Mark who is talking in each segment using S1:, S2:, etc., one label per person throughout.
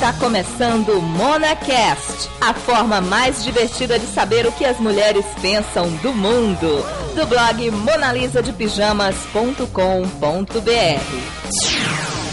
S1: Está começando o MonaCast, a forma mais divertida de saber o que as mulheres pensam do mundo, do blog monalisadepijamas.com.br.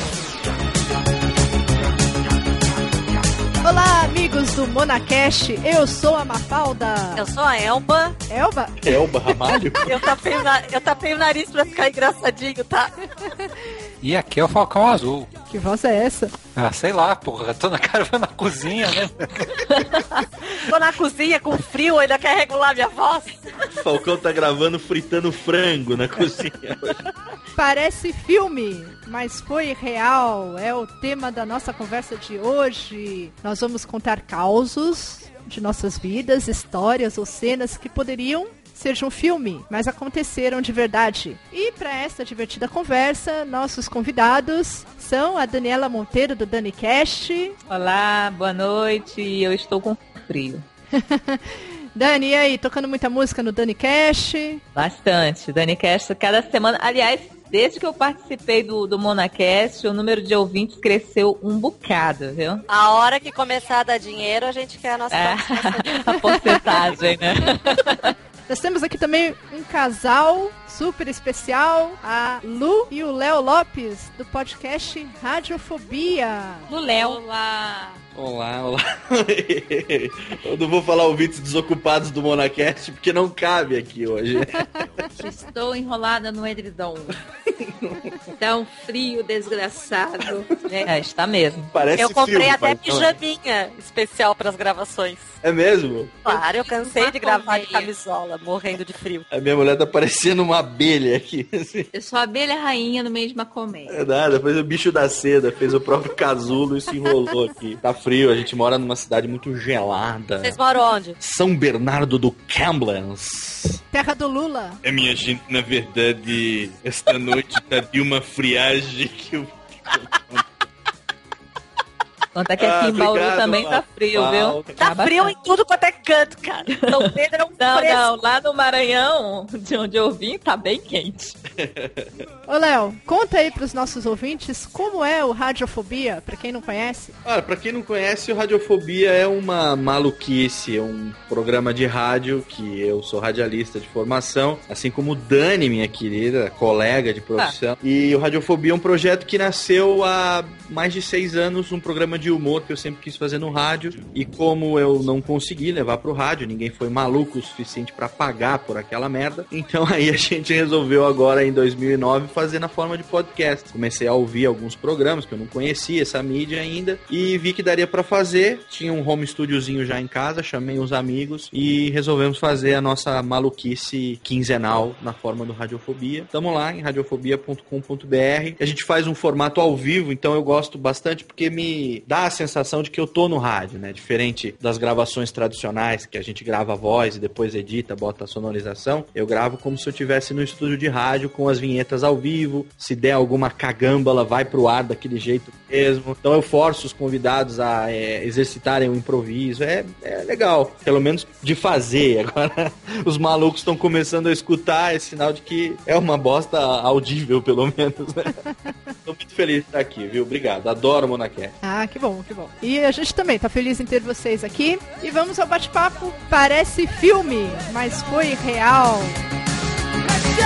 S2: Olá, amigos do MonaCast, eu sou a Mafalda.
S3: Eu sou a Elba.
S2: Elba?
S4: Elba Ramalho?
S3: Eu tapei o nariz pra ficar engraçadinho, tá?
S5: E aqui é o Falcão Azul.
S2: Que voz é essa?
S5: Ah, sei lá, porra. Tô na cozinha, né?
S3: Tô na cozinha com frio, ainda quer regular minha voz.
S4: Falcão tá gravando fritando frango na cozinha.
S2: Parece filme, mas foi real. É o tema da nossa conversa de hoje. Nós vamos contar causos de nossas vidas, histórias ou cenas que poderiam ser de um filme, mas aconteceram de verdade. E para esta divertida conversa, nossos convidados são a Daniela Monteiro, do DaniCast.
S1: Olá, boa noite. Eu estou com frio.
S2: Dani, e aí? Tocando muita música no DaniCast?
S1: Bastante. DaniCast cada semana. Aliás, desde que eu participei do MonaCast, o número de ouvintes cresceu um bocado, viu?
S3: A hora que começar a dar dinheiro, a gente quer a nossa
S1: a porcentagem, né?
S2: Nós temos aqui também um casal super especial, a Lu e o Léo Lopes, do podcast Radiofobia.
S1: Do Léo.
S3: Olá.
S4: Olá. Eu não vou falar ouvintes desocupados do MonaCast, porque não cabe aqui hoje.
S6: Estou enrolada no edredom. Tá um frio desgraçado.
S1: Está mesmo.
S4: Parece
S3: eu comprei
S4: filme,
S3: até
S4: pai,
S3: pijaminha especial pras gravações.
S4: É mesmo?
S3: Claro, eu cansei de gravar de camisola, morrendo de frio.
S4: A minha mulher tá parecendo uma abelha aqui. Assim.
S6: Eu sou a abelha rainha no meio de uma colmeia.
S4: É nada, fez o bicho da seda, fez o próprio casulo e se enrolou aqui. Tá frio, a gente mora numa cidade muito gelada.
S3: Vocês moram onde?
S4: São Bernardo do Cambrils.
S2: Terra do Lula.
S7: É, minha gente, na verdade, esta noite tá de uma friagem que eu...
S1: Conta que aqui em Bauru também tá frio, viu?
S3: Tá frio em tudo quanto é canto, cara. São Pedro é um fresco.
S1: Não, lá no Maranhão, de onde eu vim, tá bem quente.
S2: Ô, Léo, conta aí pros nossos ouvintes como é o Radiofobia, pra quem não conhece.
S4: Olha, pra quem não conhece, o Radiofobia é uma maluquice, é um programa de rádio que eu sou radialista de formação, assim como o Dani, minha querida colega de profissão. E o Radiofobia é um projeto que nasceu há mais de 6 anos, um programa de humor que eu sempre quis fazer no rádio, e como eu não consegui levar pro rádio, ninguém foi maluco o suficiente pra pagar por aquela merda, então aí a gente resolveu agora em 2009 fazer na forma de podcast. Comecei a ouvir alguns programas que eu não conhecia essa mídia ainda e vi que daria pra fazer. Tinha um home studiozinho já em casa, chamei uns amigos e resolvemos fazer a nossa maluquice quinzenal na forma do Radiofobia. Tamo lá em radiofobia.com.br. A gente faz um formato ao vivo, então eu gosto bastante porque me dá a sensação de que eu tô no rádio, né? Diferente das gravações tradicionais, que a gente grava a voz e depois edita, bota a sonorização. Eu gravo como se eu estivesse no estúdio de rádio com as vinhetas ao vivo. Se der alguma cagâmbala, vai pro ar daquele jeito mesmo. Então eu forço os convidados a exercitarem o improviso. É legal, pelo menos de fazer. Agora os malucos estão começando a escutar, é sinal de que é uma bosta audível, pelo menos, né? Tô muito feliz de estar aqui, viu? Obrigado, adoro o MonaCast.
S2: Ah, que bom, que bom. E a gente também tá feliz em ter vocês aqui. E vamos ao bate-papo. Parece filme, mas foi real.
S8: Let's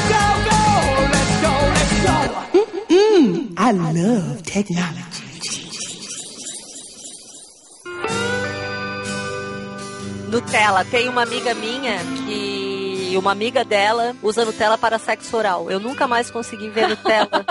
S8: go, let's go. I love technology.
S3: Nutella. Tem uma amiga minha que... uma amiga dela usa Nutella para sexo oral. Eu nunca mais consegui ver Nutella.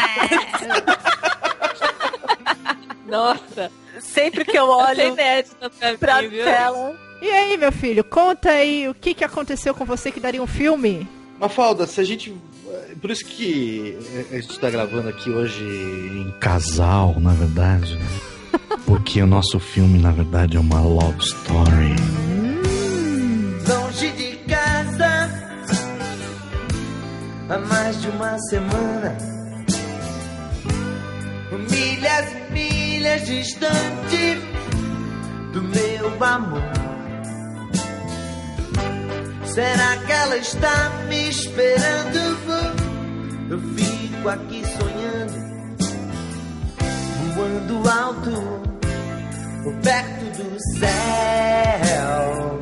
S1: Nossa.
S3: Sempre que eu olho pra Nutella...
S2: E aí, meu filho, conta aí o que aconteceu com você que daria um filme?
S4: Mafalda, se a gente... Por isso que a gente tá gravando aqui hoje em casal, na verdade, né? Porque o nosso filme, na verdade, é uma love story.
S8: Longe de casa, há mais de uma semana, milhas e milhas distante do meu amor. Será que ela está me esperando? Eu fico aqui sonhando, voando alto, back to the cell.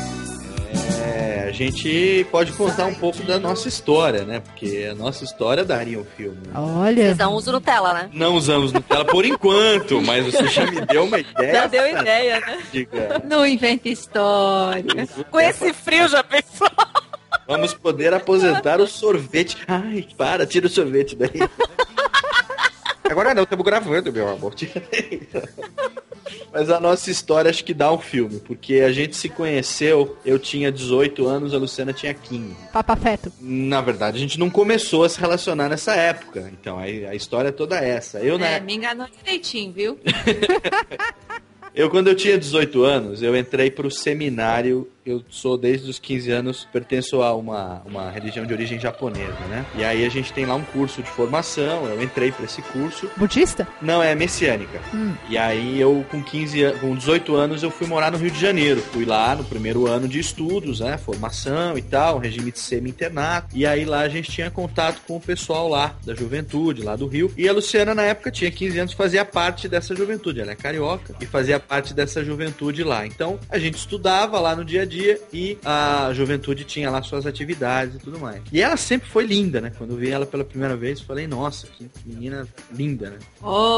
S4: A gente pode contar um pouco da nossa história, né? Porque a nossa história daria um filme.
S2: Olha.
S3: Vocês não usam Nutella, né?
S4: Não usamos Nutella por enquanto, mas você já me deu uma ideia.
S3: Já deu ideia, né?
S4: Diga.
S6: Não inventa história.
S3: Com esse frio já pensou?
S4: Vamos poder aposentar o sorvete. Ai, tira o sorvete daí. Agora não, estamos gravando, meu amor. Tira daí. Mas a nossa história acho que dá um filme, porque a gente se conheceu, eu tinha 18 anos, a Luciana tinha 15.
S2: Papafeto.
S4: Na verdade, a gente não começou a se relacionar nessa época. Então, a história é toda essa.
S6: Me enganou direitinho, viu?
S4: Quando eu tinha 18 anos, eu entrei pro seminário. Eu sou, desde os 15 anos, pertenço a uma religião de origem japonesa, né? E aí a gente tem lá um curso de formação, eu entrei pra esse curso.
S2: Budista?
S4: Não, é messiânica. E aí eu, com 18 anos, eu fui morar no Rio de Janeiro. Fui lá no primeiro ano de estudos, né? Formação e tal, um regime de semi-internato. E aí lá a gente tinha contato com o pessoal lá, da juventude, lá do Rio. E a Luciana, na época, tinha 15 anos, fazia parte dessa juventude. Ela é carioca e fazia parte dessa juventude lá. Então, a gente estudava lá no dia a dia e a juventude tinha lá suas atividades e tudo mais. E ela sempre foi linda, né? Quando eu vi ela pela primeira vez, falei, nossa, que menina linda, né?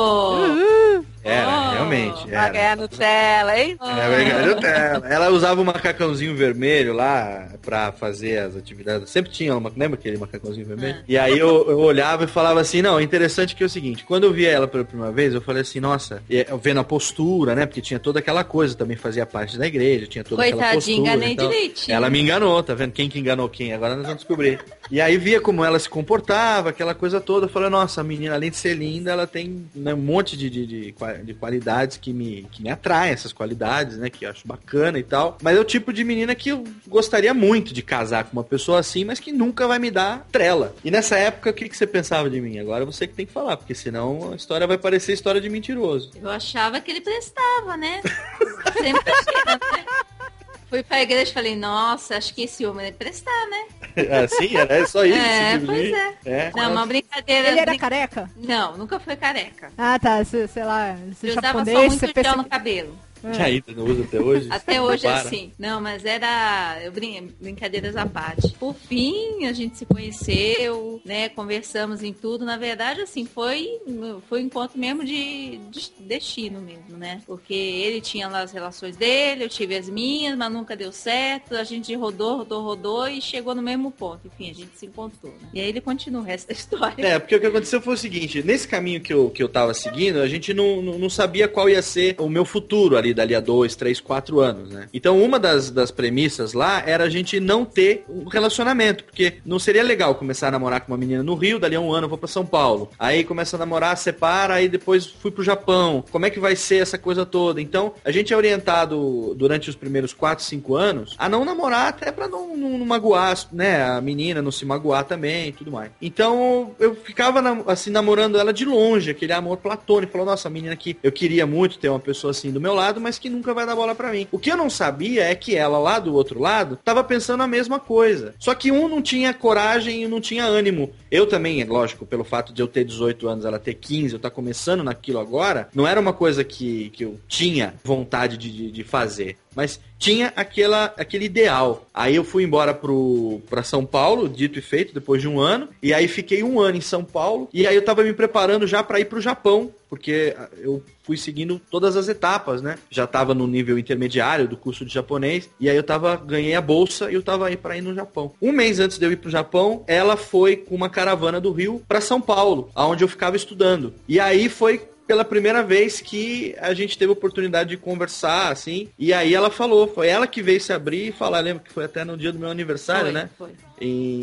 S4: Realmente.
S3: Vai ganhar Nutella, hein?
S4: Vai ganhar Nutella. Ela usava um macacãozinho vermelho lá pra fazer as atividades. Sempre tinha lembra aquele macacãozinho vermelho? E aí eu olhava e falava assim, não, interessante que é o seguinte, quando eu vi ela pela primeira vez, eu falei assim, nossa, eu vendo a postura, né? Porque tinha toda aquela coisa, também fazia parte da igreja, tinha toda aquela postura.
S6: Enganei direitinho.
S4: Ela me enganou, tá vendo? Quem que enganou quem? Agora nós vamos descobrir. E aí via como ela se comportava, aquela coisa toda. Eu falei, nossa, a menina, além de ser linda, ela tem, né, um monte de qualidades que me atraem, essas qualidades, né? Que eu acho bacana e tal. Mas é o tipo de menina que eu gostaria muito de casar com uma pessoa assim, mas que nunca vai me dar trela. E nessa época, o que você pensava de mim? Agora você que tem que falar, porque senão a história vai parecer história de mentiroso.
S6: Eu achava que ele prestava, né? Sempre achei, né? Fui pra igreja e falei, nossa, acho que esse homem vai prestar, né?
S4: Sim, era só isso.
S6: Pois é. Não, uma brincadeira.
S2: Ele era careca?
S6: Não, nunca foi careca.
S2: Ah, tá, sei lá,
S6: eu
S2: japonês,
S6: usava só muito gel no cabelo.
S4: Que ainda não usa até hoje?
S6: Até hoje, assim. Não, mas era brincadeiras à parte. Por fim, a gente se conheceu, né? Conversamos em tudo. Na verdade, assim, foi um encontro mesmo de destino mesmo, né? Porque ele tinha lá as relações dele, eu tive as minhas, mas nunca deu certo. A gente rodou e chegou no mesmo ponto. Enfim, a gente se encontrou, né? E aí ele continua o resto da história.
S4: Porque o que aconteceu foi o seguinte, nesse caminho que eu tava seguindo, a gente não sabia qual ia ser o meu futuro ali, dali a 2, 3, 4 anos, né? Então uma das premissas lá era a gente não ter um relacionamento, porque não seria legal começar a namorar com uma menina no Rio, dali a um ano eu vou pra São Paulo, aí começa a namorar, separa, aí depois fui pro Japão, como é que vai ser essa coisa toda? Então a gente é orientado durante os primeiros 4, 5 anos a não namorar, até pra não magoar, né, a menina não se magoar também e tudo mais. Então eu ficava assim namorando ela de longe, aquele amor platônico, falou, nossa, a menina que eu queria muito ter uma pessoa assim do meu lado, mas que nunca vai dar bola pra mim. O que eu não sabia é que ela lá do outro lado tava pensando a mesma coisa. Só que um não tinha coragem e não tinha ânimo. Eu também, lógico, pelo fato de eu ter 18 anos, ela ter 15, eu tá começando naquilo agora, não era uma coisa que eu tinha vontade de fazer. Mas tinha aquele ideal. Aí eu fui embora pra São Paulo, dito e feito, depois de um ano. E aí fiquei um ano em São Paulo. E aí eu tava me preparando já pra ir pro Japão. Porque eu fui seguindo todas as etapas, né? Já tava no nível intermediário do curso de japonês. E aí ganhei a bolsa e eu tava aí pra ir no Japão. Um mês antes de eu ir pro Japão, ela foi com uma caravana do Rio pra São Paulo, onde eu ficava estudando. E aí foi pela primeira vez que a gente teve a oportunidade de conversar, assim, e aí ela falou, foi ela que veio se abrir e falar, lembra que foi até no dia do meu aniversário, né? Foi. Em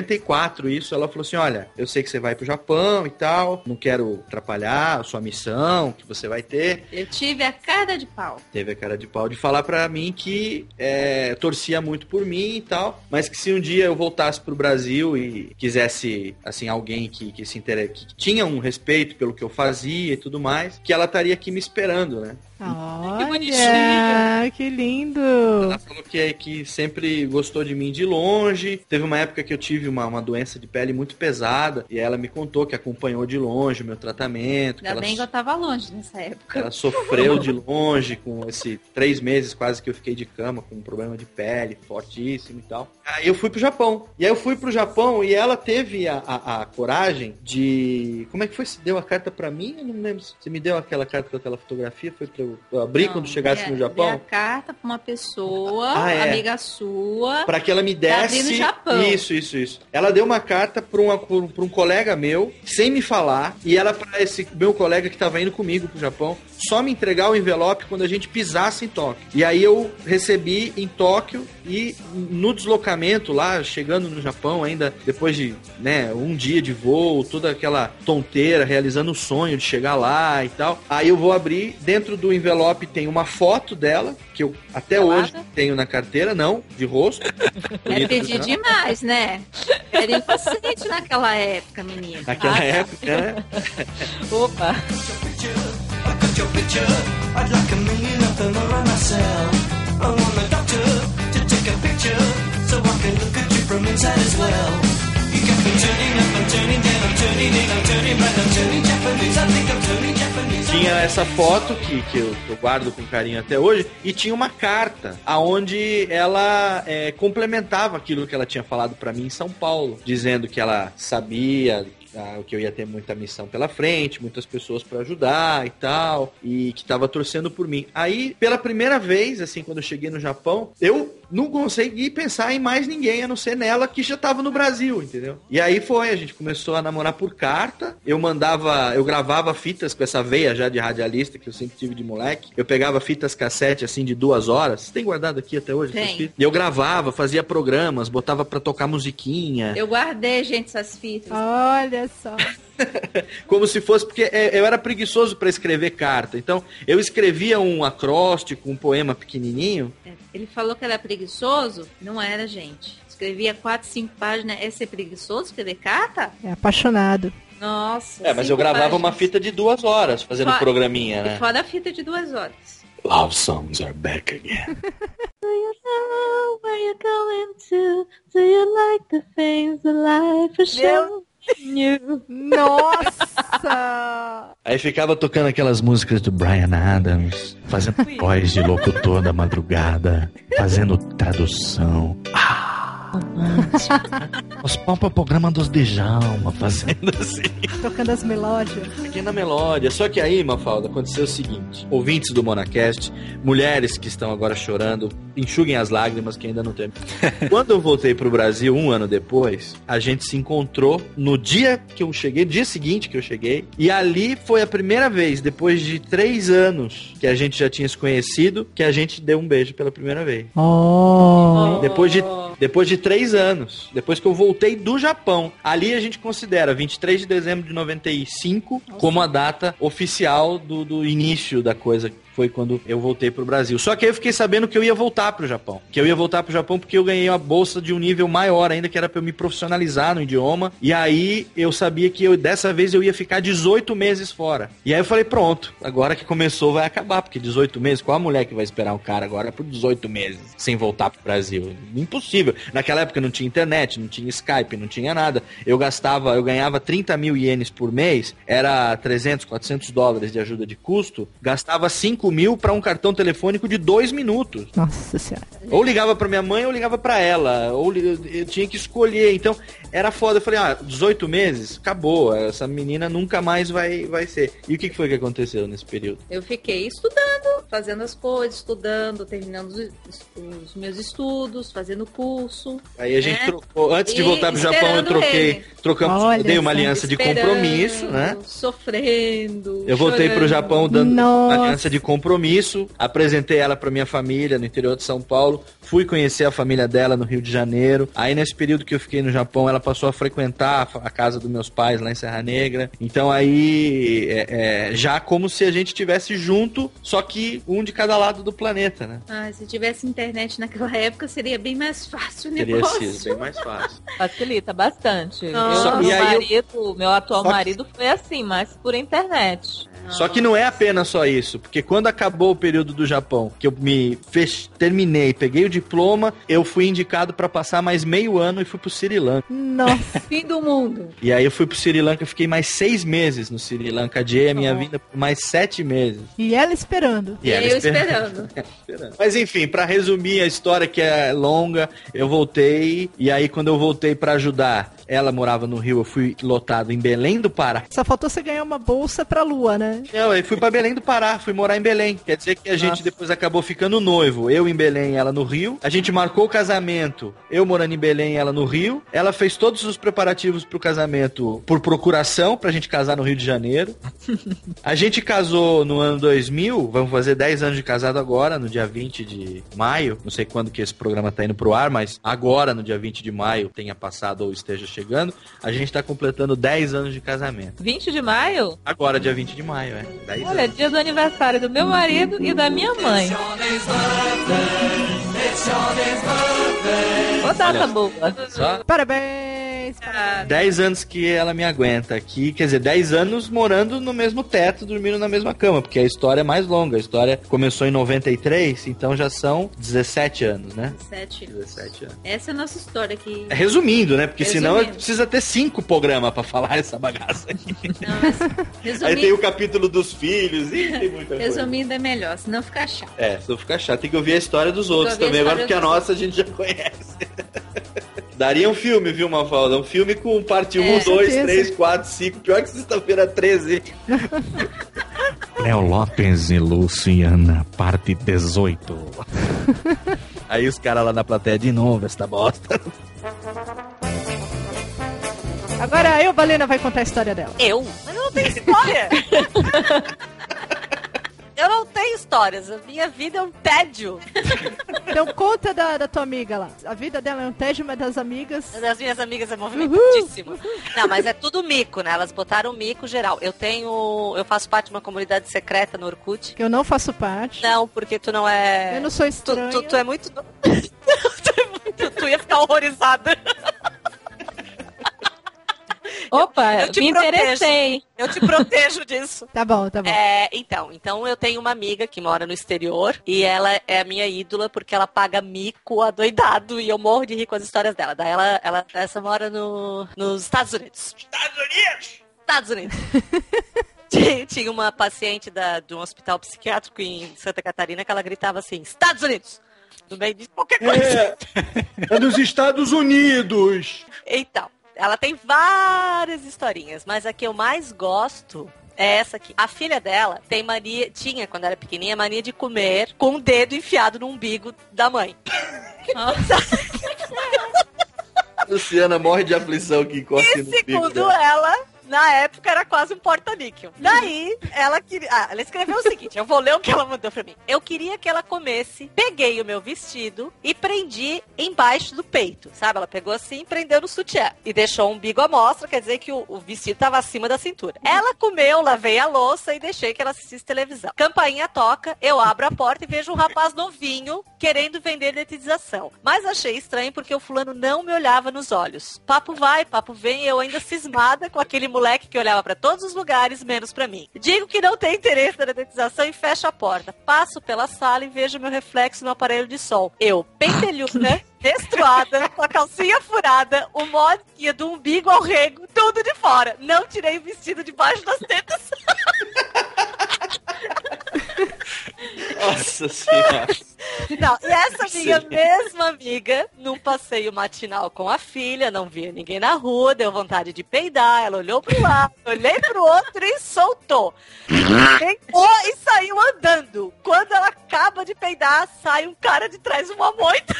S4: 94, isso, ela falou assim, olha, eu sei que você vai pro Japão e tal, não quero atrapalhar a sua missão que você vai ter.
S6: Eu tive a cara de pau.
S4: Teve a cara de pau de falar pra mim que torcia muito por mim e tal, mas que se um dia eu voltasse pro Brasil e quisesse, assim, alguém que tinha um respeito pelo que eu fazia e tudo mais, que ela estaria aqui me esperando, né?
S2: Olha, que lindo!
S4: Ela falou que sempre gostou de mim de longe. Teve teve uma época que eu tive uma doença de pele muito pesada, e ela me contou que acompanhou de longe o meu tratamento.
S6: Ainda bem que eu tava longe nessa época.
S4: Ela sofreu de longe com esse 3 meses quase que eu fiquei de cama, com um problema de pele fortíssimo e tal. Aí eu fui pro Japão. E aí eu fui pro Japão e ela teve a coragem de... Como é que foi? Você deu a carta pra mim? Eu não lembro. Você me deu aquela carta com aquela fotografia? Foi pra eu abrir quando chegasse no Japão?
S6: Dei a carta pra uma pessoa, amiga sua.
S4: Pra que ela me desse...
S6: no Japão.
S4: Isso. Ela deu uma carta pra um colega meu, sem me falar, e ela pra esse meu colega que tava indo comigo pro Japão, só me entregar o envelope quando a gente pisasse em Tóquio. E aí eu recebi em Tóquio e no deslocamento lá, chegando no Japão ainda, depois de, né, um dia de voo, toda aquela tonteira, realizando o sonho de chegar lá e tal. Aí eu vou abrir, dentro do envelope tem uma foto dela, que eu até hoje tenho na carteira, não, de rosto.
S6: É pedir demais, né? Era inocente naquela época, menina.
S4: Naquela época, né?
S1: Opa!
S4: Tinha essa foto que eu guardo com carinho até hoje, e tinha uma carta aonde ela complementava aquilo que ela tinha falado pra mim em São Paulo, dizendo que ela sabia que eu ia ter muita missão pela frente, muitas pessoas pra ajudar e tal, e que tava torcendo por mim. Aí, pela primeira vez, assim, quando eu cheguei no Japão, eu não consegui pensar em mais ninguém, a não ser nela, que já tava no Brasil, entendeu? E aí a gente começou a namorar por carta, eu gravava fitas com essa veia já de radialista, que eu sempre tive de moleque, eu pegava fitas cassete, assim, de 2 horas, você tem guardado aqui até hoje? Essas fitas? E eu gravava, fazia programas, botava pra tocar musiquinha.
S6: Eu guardei, gente, essas fitas.
S2: Olha só.
S4: Como se fosse, porque eu era preguiçoso para escrever carta. Então, eu escrevia um acróstico, um poema pequenininho.
S6: Ele falou que era preguiçoso? Não era, gente. Escrevia 4, 5 páginas. É ser preguiçoso escrever carta?
S2: É apaixonado.
S6: Nossa.
S4: Mas eu gravava uma fita de 2 horas, fazendo programinha, né?
S6: E fora a fita de 2 horas.
S4: Love songs are back again.
S1: Do you know where you're going to? Do you like the things that life has shown?
S2: Nossa!
S4: Aí ficava tocando aquelas músicas do Bryan Adams, fazendo voz de locutor da madrugada, fazendo tradução. Os programa dos Djalma, fazendo assim.
S2: Tocando as melódias.
S4: Pequena melódia. Só que aí, Mafalda, aconteceu o seguinte. Ouvintes do Monacast, mulheres que estão agora chorando, enxuguem as lágrimas que ainda não tem. Quando eu voltei pro Brasil, 1 ano depois, a gente se encontrou no dia que eu cheguei, dia seguinte que eu cheguei, e ali foi a primeira vez, depois de 3 anos que a gente já tinha se conhecido, que a gente deu um beijo pela primeira vez. Depois de 3 anos, depois que eu voltei do Japão. Ali a gente considera 23 de dezembro de 95 como a data oficial do início da coisa. Foi quando eu voltei pro Brasil. Só que aí eu fiquei sabendo que eu ia voltar pro Japão. Que eu ia voltar pro Japão porque eu ganhei uma bolsa de um nível maior ainda, que era pra eu me profissionalizar no idioma. E aí eu sabia que dessa vez eu ia ficar 18 meses fora. E aí eu falei, pronto, agora que começou vai acabar, porque 18 meses, qual a mulher que vai esperar um cara agora por 18 meses sem voltar pro Brasil? Impossível. Naquela época não tinha internet, não tinha Skype, não tinha nada. Eu ganhava 30 mil ienes por mês, era 300, 400 dólares de ajuda de custo, gastava 5 mil para um cartão telefônico de 2 minutos.
S2: Nossa Senhora.
S4: Ou ligava pra minha mãe ou ligava pra ela. Ou eu tinha que escolher. Então, era foda. Eu falei, 18 meses? Acabou. Essa menina nunca mais vai ser. E o que foi que aconteceu nesse período?
S6: Eu fiquei estudando, fazendo as coisas, estudando, terminando os meus estudos, fazendo curso.
S4: Aí a gente trocou. Antes de voltar pro Japão, eu dei uma aliança de compromisso, né?
S6: Sofrendo.
S4: Eu voltei
S6: chorando.
S4: pro Japão dando uma aliança de compromisso, apresentei ela pra minha família no interior de São Paulo, fui conhecer a família dela no Rio de Janeiro. Aí nesse período que eu fiquei no Japão, ela passou a frequentar a casa dos meus pais lá em Serra Negra. Então aí, já como se a gente estivesse junto, só que um de cada lado do planeta, né?
S6: Se tivesse internet naquela época, seria bem mais fácil o negócio.
S4: Teria sido bem mais fácil.
S1: Facilita bastante.
S6: Nossa.
S1: Meu atual marido foi assim, mas por internet.
S4: Só que não é apenas só isso, porque quando acabou o período do Japão, que eu terminei, peguei o diploma, eu fui indicado pra passar mais meio ano e fui pro Sri Lanka.
S2: Nossa.
S6: Fim do mundo.
S4: E aí eu fui pro Sri Lanka, fiquei mais 6 meses no Sri Lanka, adiei a minha vida por mais 7 meses.
S2: E ela esperando.
S6: E
S4: ela
S6: eu esperando.
S4: Mas enfim, pra resumir a história que é longa, eu voltei, e aí quando eu voltei pra ajudar, ela morava no Rio, eu fui lotado em Belém do Pará.
S2: Só faltou você ganhar uma bolsa pra Lua, né?
S4: Não, eu fui pra Belém do Pará, fui morar em Belém. Quer dizer que a gente depois acabou ficando noivo. Eu em Belém, ela no Rio. A gente marcou o casamento, eu morando em Belém, ela no Rio. Ela fez todos os preparativos pro casamento por procuração, pra gente casar no Rio de Janeiro. A gente casou no ano 2000, vamos fazer 10 anos de casado agora, no dia 20 de maio. Não sei quando que esse programa tá indo pro ar, mas agora, no dia 20 de maio, tenha passado ou esteja chegando, a gente tá completando 10 anos de casamento.
S1: 20 de maio?
S4: Agora, dia 20 de maio, 10
S1: Olha,
S4: anos.
S1: dia do aniversário do meu marido e da minha mãe. Ô, data boa.
S4: Só
S2: Parabéns!
S4: 10 anos que ela me aguenta aqui, quer dizer, 10 anos morando no mesmo teto, dormindo na mesma cama, porque a história é mais longa. A história começou em 93, então já são 17 anos, né? 17 anos.
S6: Essa é a nossa história aqui.
S4: Resumindo, né? Porque senão
S6: Resumindo.
S4: precisa ter 5 programas pra falar essa bagaça aqui.
S6: Não, mas
S4: Aí
S6: resumindo,
S4: tem o capítulo dos filhos e tem muita coisa.
S6: resumindo é melhor, senão fica chato.
S4: É, senão fica chato. Tem que ouvir a história dos outros
S6: ouvir a
S4: também, agora
S6: história
S4: porque a
S6: dos
S4: nossa a gente já conhece. Daria um filme, viu, Mafalda? Um filme com parte 1, 2,
S2: certeza.
S4: 3, 4, 5. Pior que sexta-feira 13.
S9: Léo Lopes e Luciana, parte 18.
S4: Aí os caras lá na plateia de novo, essa bosta.
S2: Agora eu, Balena, vai contar a história dela.
S3: Eu? Mas eu não tenho história. Eu não tenho histórias. A minha vida é um tédio.
S2: Então conta da tua amiga lá. A vida dela é um tédio, mas das amigas...
S3: Das minhas amigas é movimentadíssimo. Não, mas é tudo mico, né? Elas botaram mico geral. Eu faço parte de uma comunidade secreta no Orkut.
S2: Que eu não faço parte.
S3: Não, porque tu não é...
S2: Eu não sou estranha.
S3: Tu é muito... Tu ia ficar horrorizada.
S1: Opa,
S3: Eu te
S1: me interessei.
S3: Eu te protejo disso.
S2: Tá bom.
S3: Então eu tenho uma amiga que mora no exterior e ela é a minha ídola porque ela paga mico adoidado e eu morro de rir com as histórias dela. Daí essa mora nos Estados Unidos. Estados Unidos! Tinha uma paciente de um hospital psiquiátrico em Santa Catarina que ela gritava assim, Estados Unidos! No meio de qualquer coisa.
S4: É dos Estados Unidos!
S3: Então, ela tem várias historinhas, mas a que eu mais gosto é essa aqui. A filha dela tinha, quando era pequenininha, mania de comer com o dedo enfiado no umbigo da mãe.
S4: Luciana morre de aflição que encosta
S3: E
S4: no bico
S3: segundo
S4: dela.
S3: ela, na época era quase um porta-níquel. Daí, ela queria... ela escreveu o seguinte, eu vou ler o que ela mandou pra mim. Eu queria que ela comesse, peguei o meu vestido e prendi embaixo do peito, sabe? Ela pegou assim e prendeu no sutiã. E deixou o umbigo à mostra, quer dizer que o vestido tava acima da cintura. Ela comeu, lavei a louça e deixei que ela assistisse televisão. Campainha toca, eu abro a porta e vejo um rapaz novinho querendo vender detetização. Mas achei estranho porque o fulano não me olhava nos olhos. Papo vai, papo vem, eu ainda cismada com aquele moleque que olhava pra todos os lugares, menos pra mim. Digo que não tem interesse na detetização e fecho a porta. Passo pela sala e vejo meu reflexo no aparelho de som. Eu, pentelhuda, menstruada, com a calcinha furada, o modinha do umbigo ao rego, tudo de fora. Não tirei o vestido debaixo das tetas.
S4: Nossa senhora.
S3: Não, e essa minha mesma amiga, num passeio matinal com a filha, não via ninguém na rua, deu vontade de peidar, ela olhou pro lado, olhei pro outro e soltou. Peidou e saiu andando. Quando ela acaba de peidar, sai um cara de trás de uma moita.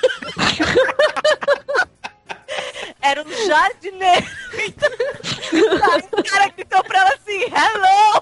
S3: Era um jardineiro. Aí o cara gritou pra ela assim, hello!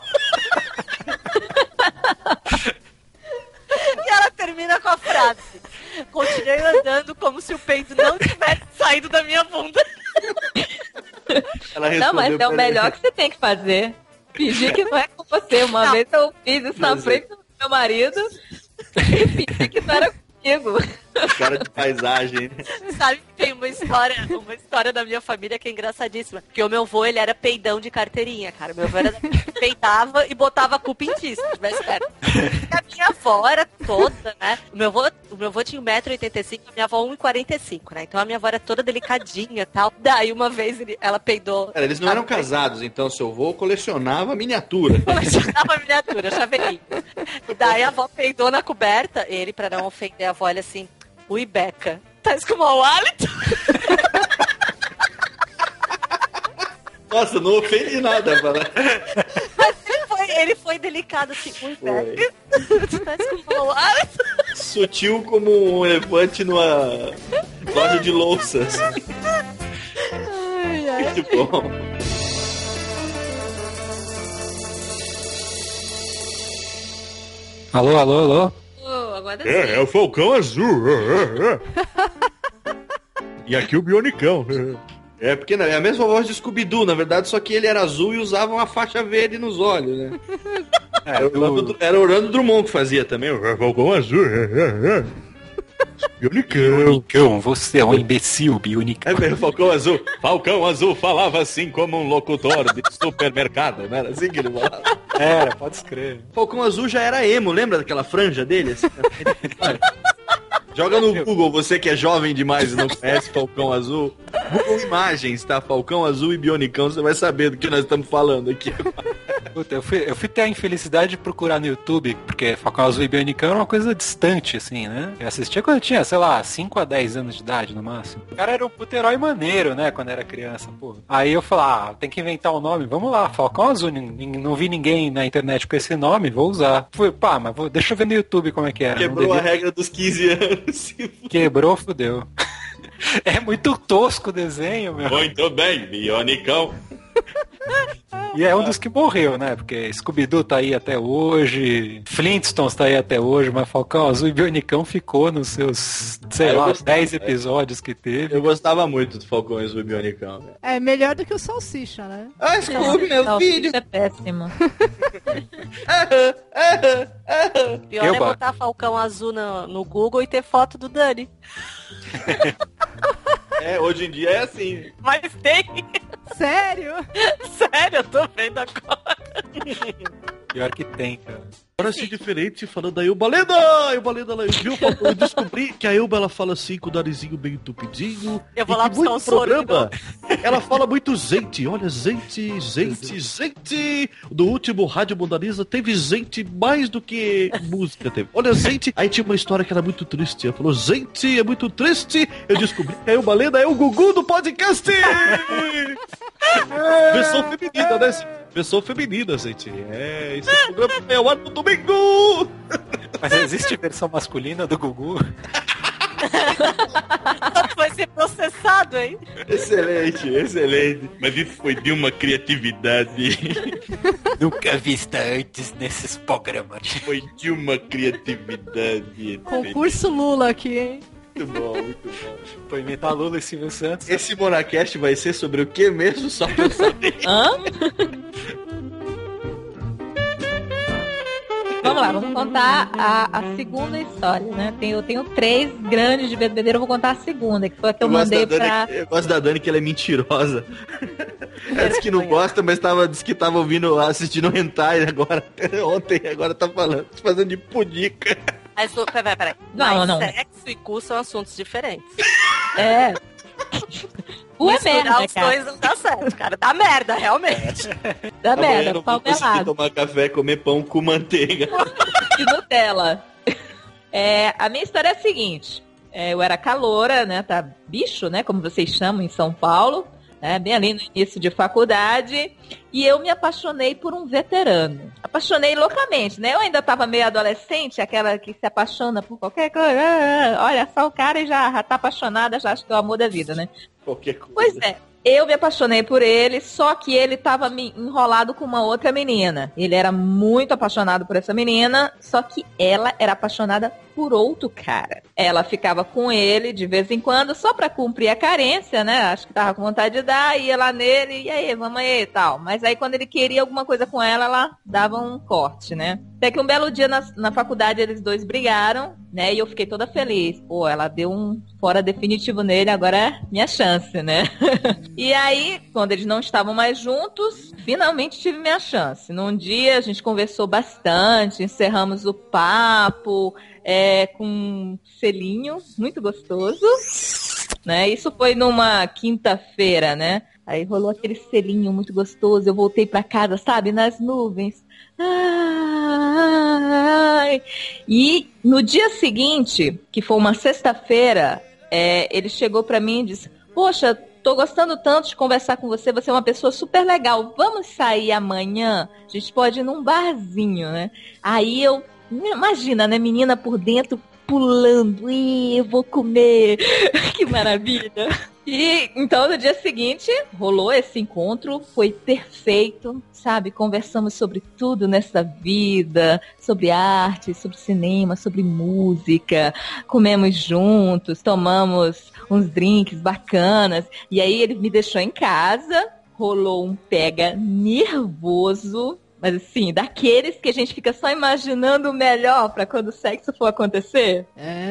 S3: E ela termina com a frase: continuei andando como se o peito não tivesse saído da minha bunda.
S4: Ela
S1: Não, mas é o
S4: pra
S1: melhor
S4: ele.
S1: que você tem que fazer. Fingir que não é com você. Uma vez eu fiz isso na frente do meu marido e fingi que não era comigo.
S4: Cara de paisagem.
S3: Sabe que tem uma história da minha família que é engraçadíssima. Porque o meu avô, ele era peidão de carteirinha, cara. Meu avô era peidava e botava a culpa em ti, se tivesse perto. E a minha avó era toda, né? O meu avô tinha 1,85m, a minha avó 1,45m, né? Então a minha avó era toda delicadinha e tal. Daí uma vez ela peidou...
S4: Cara, eles não eram casados, então seu avô colecionava miniatura.
S3: Colecionava miniatura, chaveirinho. E daí a avó peidou na coberta, ele, pra não ofender a avó, ele assim... Ui, Beca, tá escumando o hálito?
S4: Nossa, não ofende nada, fala.
S3: Mas ele foi delicado assim, ui, Beca, tu tá escumando o hálito?
S4: Sutil como um elefante numa loja de louças.
S3: Ai, ai.
S4: Muito bom.
S5: Alô, alô, alô?
S6: Agora sim.
S9: É o Falcão Azul. E aqui o Bionicão.
S4: É, porque é a mesma voz de Scooby-Doo, na verdade, só que ele era azul e usava uma faixa verde nos olhos, né? Era o Orlando Drummond que fazia também, o Falcão Azul.
S5: Bionicão, você é um imbecil, Bionicão.
S4: É mesmo, Falcão Azul. Falcão Azul falava assim como um locutor de supermercado, não era assim que ele falava?
S5: Era, pode escrever.
S4: Falcão Azul já era emo, lembra daquela franja dele? Assim, joga no Google, você que é jovem demais e não conhece Falcão Azul. Google Imagens, tá? Falcão Azul e Bionicão, você vai saber do que nós estamos falando aqui.
S5: Puta, eu fui ter a infelicidade de procurar no YouTube, porque Falcão Azul e Bionicão era uma coisa distante, assim, né? Eu assistia quando eu tinha, sei lá, 5 a 10 anos de idade, no máximo. O cara era um puto herói maneiro, né, quando era criança, pô. Aí eu falei, tem que inventar um nome, vamos lá, Falcão Azul, não vi ninguém na internet com esse nome, vou usar. Fui, mas deixa eu ver no YouTube como é que era.
S4: Quebrou a regra dos 15 anos.
S5: Quebrou, fudeu. É muito tosco o desenho, meu.
S7: Muito bem, Bionicão.
S5: E é um dos que morreu, né? Porque Scooby-Doo tá aí até hoje, Flintstones tá aí até hoje, mas Falcão Azul e Bionicão ficou nos seus, sei lá, 10 episódios que teve.
S4: Eu gostava muito do Falcão Azul e Bionicão.
S2: É melhor do que o Salsicha, né?
S4: Ah, Scooby, meu filho.
S1: Isso é péssimo.
S3: Pior é botar Falcão Azul no Google e ter foto do Dani.
S4: É, hoje em dia é assim.
S3: Mas tem.
S2: Sério?
S3: Sério, eu tô vendo agora.
S5: Pior que tem, cara.
S10: Agora assim, diferente, falando da Elba Leda, viu? Eu descobri que a Elba, ela fala assim, com o narizinho bem entupidinho.
S3: Eu vou lá buscar um soro.
S10: Ela fala muito gente, olha, gente. Do último Rádio Mondaniza teve gente mais do que música teve. Olha, gente, aí tinha uma história que era muito triste. Ela falou, gente, é muito triste. Eu descobri que a Elba Leda é o Gugu do podcast! Versão feminina, né? Pessoa feminina, gente. É, esse programa é ao ar no domingo!
S5: Mas existe versão masculina do Gugu?
S3: Vai ser processado, hein?
S4: Excelente.
S7: Mas isso foi de uma criatividade.
S5: Nunca vista antes nesses programas.
S7: Foi de uma criatividade.
S2: Concurso Lula aqui, hein?
S4: Muito bom.
S5: Foi imitar Lula e Silvio Santos.
S4: Esse Monacast vai ser sobre o que mesmo? Só pra eu saber.
S1: Vamos lá, vamos contar a segunda história, né? Eu tenho 3 grandes de bebedeira, eu vou contar a segunda, que foi a que eu mandei pra...
S4: Eu gosto da Dani, que ela é mentirosa. Ela disse que não gosta, mas disse que tava assistindo hentai agora tá fazendo de pudica.
S3: Mas, peraí.
S1: Não.
S3: Sexo e cu são assuntos diferentes.
S1: É.
S3: Misturar os dois não dá certo, cara. Dá merda, realmente.
S1: Dá merda, pau pelado.
S4: Tomar café, comer pão com manteiga.
S1: E Nutella. A minha história é a seguinte. Eu era caloura, né? Tá bicho, né? Como vocês chamam em São Paulo. Bem ali no início de faculdade, e eu me apaixonei por um veterano. Apaixonei loucamente, né? Eu ainda estava meio adolescente, aquela que se apaixona por qualquer coisa. Olha só o cara e já tá apaixonada, já acha que é o amor da vida, né?
S4: Qualquer coisa.
S1: Pois é. Eu me apaixonei por ele, só que ele estava enrolado com uma outra menina. Ele era muito apaixonado por essa menina, só que ela era apaixonada por outro cara. Ela ficava com ele de vez em quando, só pra cumprir a carência, né? Acho que tava com vontade de dar, ia lá nele, e aí, vamos aí e tal. Mas aí quando ele queria alguma coisa com ela dava um corte, né? Até que um belo dia na faculdade eles dois brigaram, né? E eu fiquei toda feliz. Pô, ela deu um fora definitivo nele, agora é minha chance, né? E aí, quando eles não estavam mais juntos, finalmente tive minha chance. Num dia a gente conversou bastante, encerramos o papo com um selinho muito gostoso, né? Isso foi numa quinta-feira, né? Aí rolou aquele selinho muito gostoso, eu voltei pra casa, sabe, nas nuvens. Ai. E no dia seguinte, que foi uma sexta-feira, ele chegou pra mim e disse: poxa, tô gostando tanto de conversar com você, você é uma pessoa super legal, vamos sair amanhã? A gente pode ir num barzinho, né? Aí eu, imagina, né, menina por dentro pulando, eu vou comer, que maravilha. E então no dia seguinte rolou esse encontro, foi perfeito, sabe? Conversamos sobre tudo nessa vida, sobre arte, sobre cinema, sobre música, comemos juntos, tomamos uns drinks bacanas, e aí ele me deixou em casa, rolou um pega nervoso, mas assim, daqueles que a gente fica só imaginando o melhor pra quando o sexo for acontecer.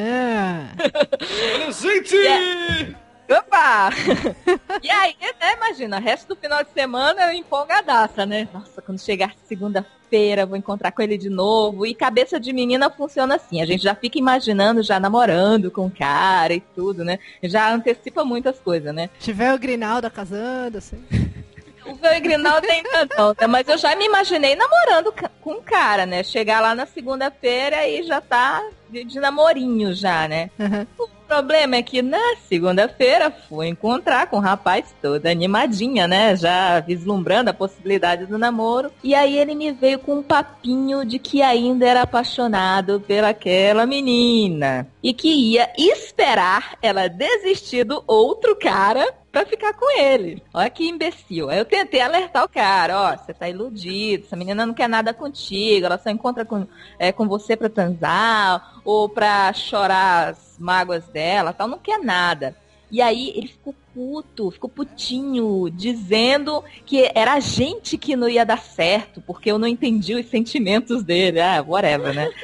S10: Gente!
S1: Opa! E aí, né, imagina, o resto do final de semana eu empolgadaça, né? Nossa, quando chegar segunda-feira, vou encontrar com ele de novo. E cabeça de menina funciona assim, a gente já fica imaginando, já namorando com o cara e tudo, né? Já antecipa muitas coisas, né?
S2: Tiver o Grinalda casando, assim...
S1: O meu Grinaldo tem não, né? Mas eu já me imaginei namorando com um cara, né? Chegar lá na segunda-feira e já tá de namorinho já, né?
S2: Uhum.
S1: O problema é que na segunda-feira fui encontrar com o rapaz toda animadinha, né? Já vislumbrando a possibilidade do namoro. E aí ele me veio com um papinho de que ainda era apaixonado pelaquela menina. E que ia esperar ela desistir do outro cara pra ficar com ele. Olha que imbecil. Aí eu tentei alertar o cara, ó, você tá iludido, essa menina não quer nada contigo, ela só encontra com você pra transar, ou pra chorar as mágoas dela, tal, não quer nada. E aí ele ficou puto, ficou putinho, dizendo que era a gente que não ia dar certo, porque eu não entendi os sentimentos dele. Ah, whatever, né?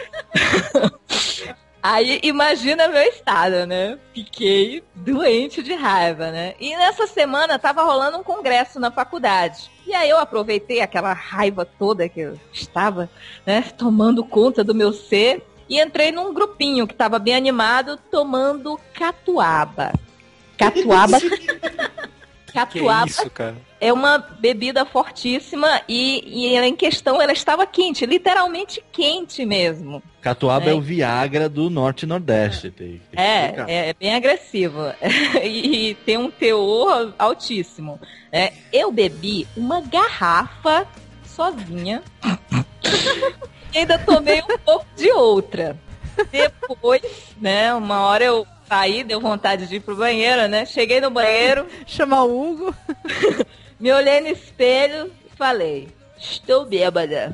S1: Aí, imagina meu estado, né? Fiquei doente de raiva, né? E nessa semana tava rolando um congresso na faculdade. E aí eu aproveitei aquela raiva toda que eu estava, né, tomando conta do meu ser, e entrei num grupinho que tava bem animado, tomando catuaba. Catuaba... Catuaba
S5: que isso, cara?
S1: É uma bebida fortíssima e em questão ela estava quente, literalmente quente mesmo.
S10: Catuaba é o Viagra do Norte e Nordeste.
S1: É bem agressivo e tem um teor altíssimo. Eu bebi uma garrafa sozinha e ainda tomei um pouco de outra. Depois, né, uma hora eu saí, deu vontade de ir pro banheiro, né? Cheguei no banheiro.
S2: Chamar o Hugo.
S1: Me olhei no espelho e falei: estou bêbada.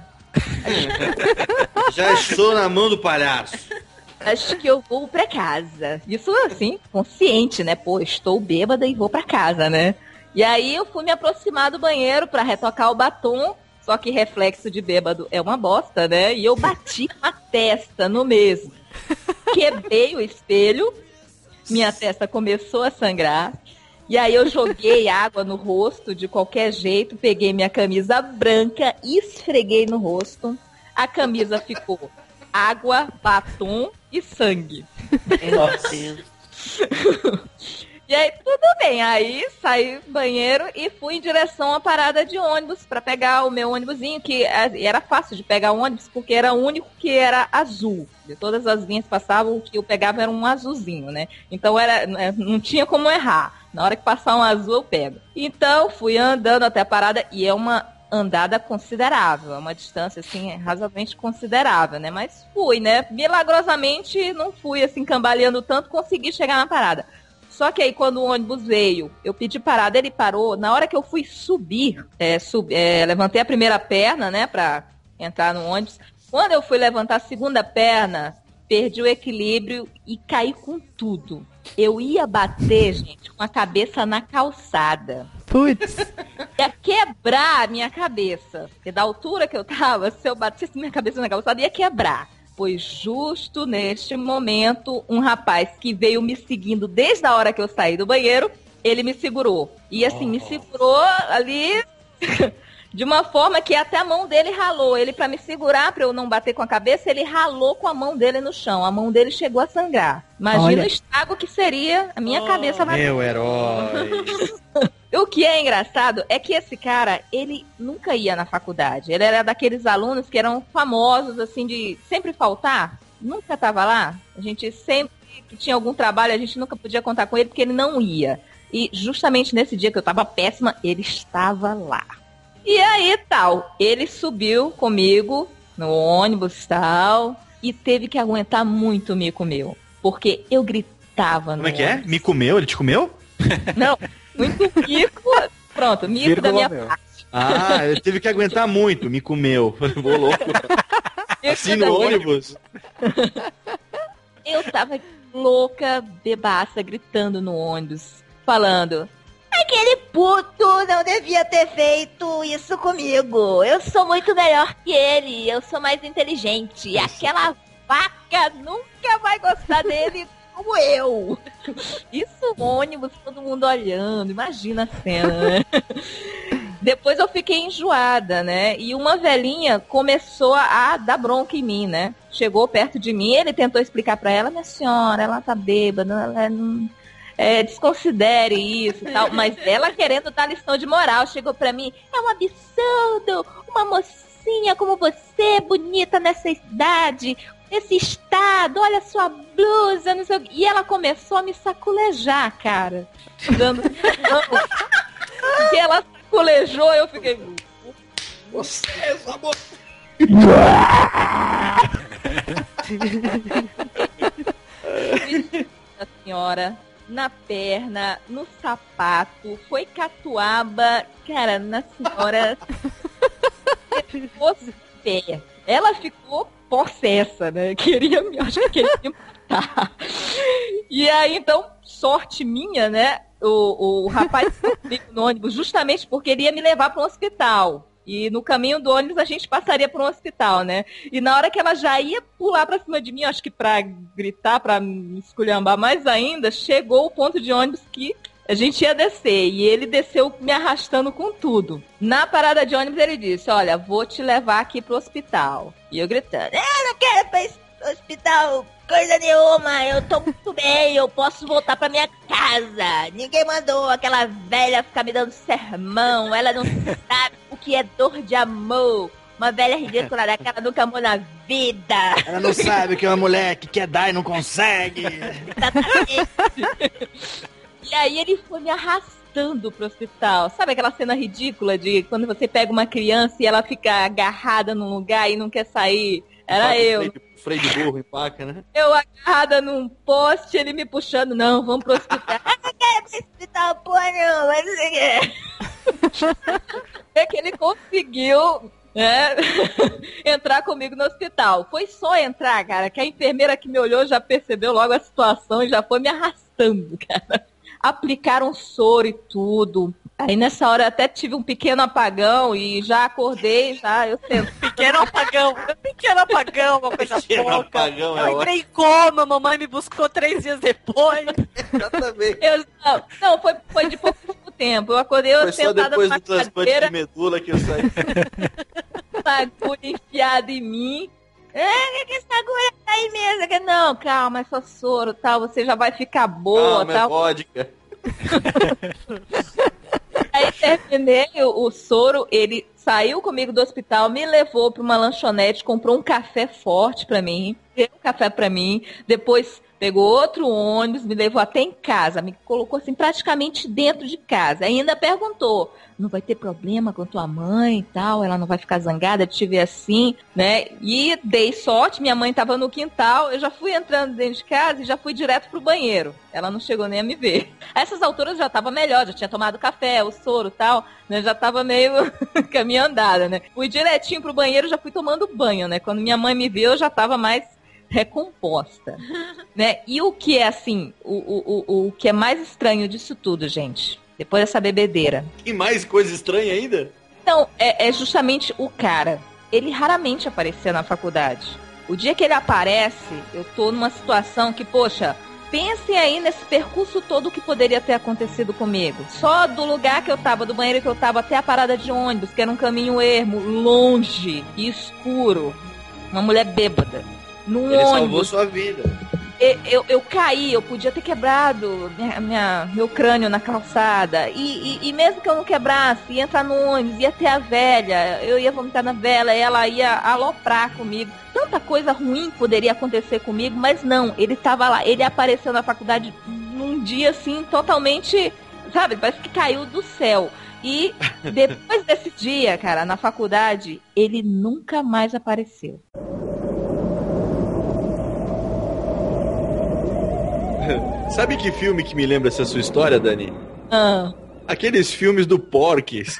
S4: Já estou na mão do palhaço.
S1: Acho que eu vou pra casa. Isso assim, consciente, né? Pô, estou bêbada e vou pra casa, né? E aí eu fui me aproximar do banheiro pra retocar o batom. Só que reflexo de bêbado é uma bosta, né? E eu bati a testa no mesmo. Quebrei o espelho. Minha testa começou a sangrar. E aí eu joguei água no rosto de qualquer jeito. Peguei minha camisa branca e esfreguei no rosto. A camisa ficou água, batom e sangue. E aí, tudo bem. Aí, saí do banheiro e fui em direção à parada de ônibus pra pegar o meu ônibusinho, que era fácil de pegar o ônibus, porque era o único que era azul. De todas as linhas que passavam, o que eu pegava era um azulzinho, né? Então, não tinha como errar. Na hora que passar um azul, eu pego. Então, fui andando até a parada, e é uma andada considerável, é uma distância, assim, razoavelmente considerável, né? Mas fui, né? Milagrosamente, não fui, assim, cambaleando tanto, consegui chegar na parada. Só que aí, quando o ônibus veio, eu pedi parada, ele parou. Na hora que eu fui subir, levantei a primeira perna, né, pra entrar no ônibus. Quando eu fui levantar a segunda perna, perdi o equilíbrio e caí com tudo. Eu ia bater, gente, com a cabeça na calçada.
S2: Putz.
S1: Ia quebrar a minha cabeça. Porque da altura que eu tava, se eu batesse minha cabeça na calçada, ia quebrar. Pois justo neste momento, um rapaz que veio me seguindo desde a hora que eu saí do banheiro, ele me segurou. E assim, me segurou ali de uma forma que até a mão dele ralou. Ele, pra me segurar, pra eu não bater com a cabeça, ele ralou com a mão dele no chão. A mão dele chegou a sangrar. Imagina o estrago que seria a minha cabeça.
S4: Meu herói.
S1: O que é engraçado é que esse cara, ele nunca ia na faculdade. Ele era daqueles alunos que eram famosos, assim, de sempre faltar. Nunca tava lá. A gente sempre que tinha algum trabalho, a gente nunca podia contar com ele porque ele não ia. E justamente nesse dia que eu tava péssima, ele estava lá. E aí, tal, ele subiu comigo no ônibus e tal, e teve que aguentar muito o mico meu. Porque eu gritava no
S4: Como é que é?
S1: ônibus.
S4: Me comeu? Ele te comeu?
S1: Não, muito mico. Pronto, mico
S5: Vírgula
S1: da minha
S5: meu.
S1: parte.
S4: Ah, ele teve que aguentar muito, me comeu. Vou louco. Assim no ônibus.
S1: Eu tava louca, bebaça, gritando no ônibus, falando: aquele puto não devia ter feito isso comigo. Eu sou muito melhor que ele, eu sou mais inteligente. Aquela vaca nunca vai gostar dele como eu. Isso no ônibus, todo mundo olhando, imagina a cena, né? Depois eu fiquei enjoada, né? E uma velhinha começou a dar bronca em mim, né? Chegou perto de mim, ele tentou explicar pra ela: minha senhora, ela tá bêbada, ela não... desconsidere isso e tal. Mas ela querendo dar lição de moral, chegou pra mim: é um absurdo, uma mocinha como você, bonita nessa idade, nesse estado, olha a sua blusa, não sei o quê. E ela começou a me saculejar, cara. Dando... E ela saculejou, eu fiquei...
S4: Você, sua moça.
S1: A senhora... na perna, no sapato, foi catuaba, cara, na senhora ficou pé. Ela ficou possessa, né? Acho que queria me matar. E aí, então, sorte minha, né? O rapaz ficou no ônibus justamente porque ele ia me levar para um hospital. E no caminho do ônibus a gente passaria por um hospital, né? E na hora que ela já ia pular pra cima de mim, acho que pra gritar, pra me esculhambar mais ainda, chegou o ponto de ônibus que a gente ia descer. E ele desceu me arrastando com tudo. Na parada de ônibus ele disse: olha, vou te levar aqui pro hospital. E eu gritando: eu não quero ir pra esse hospital coisa nenhuma, eu tô muito bem, eu posso voltar pra minha casa. Ninguém mandou aquela velha ficar me dando sermão, ela não sabe o que é dor de amor. Uma velha ridícula daquela nunca amou na vida.
S4: Ela não sabe o que é uma mulher que quer dar e não consegue.
S1: E aí ele foi me arrastando pro hospital. Sabe aquela cena ridícula de quando você pega uma criança e ela fica agarrada num lugar e não quer sair? Era eu.
S4: Freio de burro, empaca, né?
S1: Eu agarrada num poste, ele me puxando: não, vamos pro hospital. Eu não quero ir pro hospital, porra, não, mas não sei o que. É que ele conseguiu, né, entrar comigo no hospital. Foi só entrar, cara, que a enfermeira que me olhou já percebeu logo a situação e já foi me arrastando, cara. Aplicaram soro e tudo. Aí nessa hora eu até tive um pequeno apagão e já acordei, já eu sento.
S3: Pequeno apagão, uma coisa
S4: Pequeno
S3: pouca.
S4: apagão,
S3: Eu entrei em coma, a mamãe me buscou 3 dias depois.
S4: Exatamente.
S1: Não, foi de pouco tempo. Eu acordei
S4: Foi só
S1: sentada
S4: depois
S1: numa
S4: do transplante
S1: cadeira,
S4: de medula que eu saí.
S1: uma agulha enfiada em mim. Que essa agulha tá aí mesmo? Não, calma, é só soro, tal, você já vai ficar boa,
S4: Calma,
S1: tal.
S4: é vodka.
S1: Aí terminei o soro, ele saiu comigo do hospital, me levou pra uma lanchonete, comprou um café forte pra mim, deu um café pra mim, depois pegou outro ônibus, me levou até em casa, me colocou assim praticamente dentro de casa. Ainda perguntou: não vai ter problema com tua mãe e tal? Ela não vai ficar zangada de te ver assim, né? E dei sorte, minha mãe tava no quintal, eu já fui entrando dentro de casa e já fui direto pro banheiro. Ela não chegou nem a me ver. A essas alturas já tava melhor, já tinha tomado café, o soro e tal, né? Já tava meio caminho andada, né? Fui direitinho pro banheiro, já fui tomando banho, né? Quando minha mãe me viu, eu já tava mais recomposta, né? E o que é assim, o que é mais estranho disso tudo, gente, depois dessa bebedeira.
S4: E mais coisa estranha ainda?
S1: Então, é justamente o cara. Ele raramente aparecia na faculdade. O dia que ele aparece, eu tô numa situação que, poxa, pensem aí nesse percurso todo que poderia ter acontecido comigo. Só do lugar que eu tava, do banheiro que eu tava, até a parada de ônibus, que era um caminho ermo, longe e escuro. Uma mulher bêbada. Num
S4: Ele salvou
S1: ônibus.
S4: sua vida.
S1: Eu caí, eu podia ter quebrado meu crânio na calçada. E mesmo que eu não quebrasse, ia entrar no ônibus, ia ter a velha, eu ia vomitar na velha, ela ia aloprar comigo. Tanta coisa ruim poderia acontecer comigo, mas não, ele tava lá, ele apareceu na faculdade num dia assim, totalmente, sabe, parece que caiu do céu. E depois desse dia, cara, na faculdade, ele nunca mais apareceu.
S4: Sabe que filme que me lembra essa sua história, Dani? Aqueles filmes do Porques.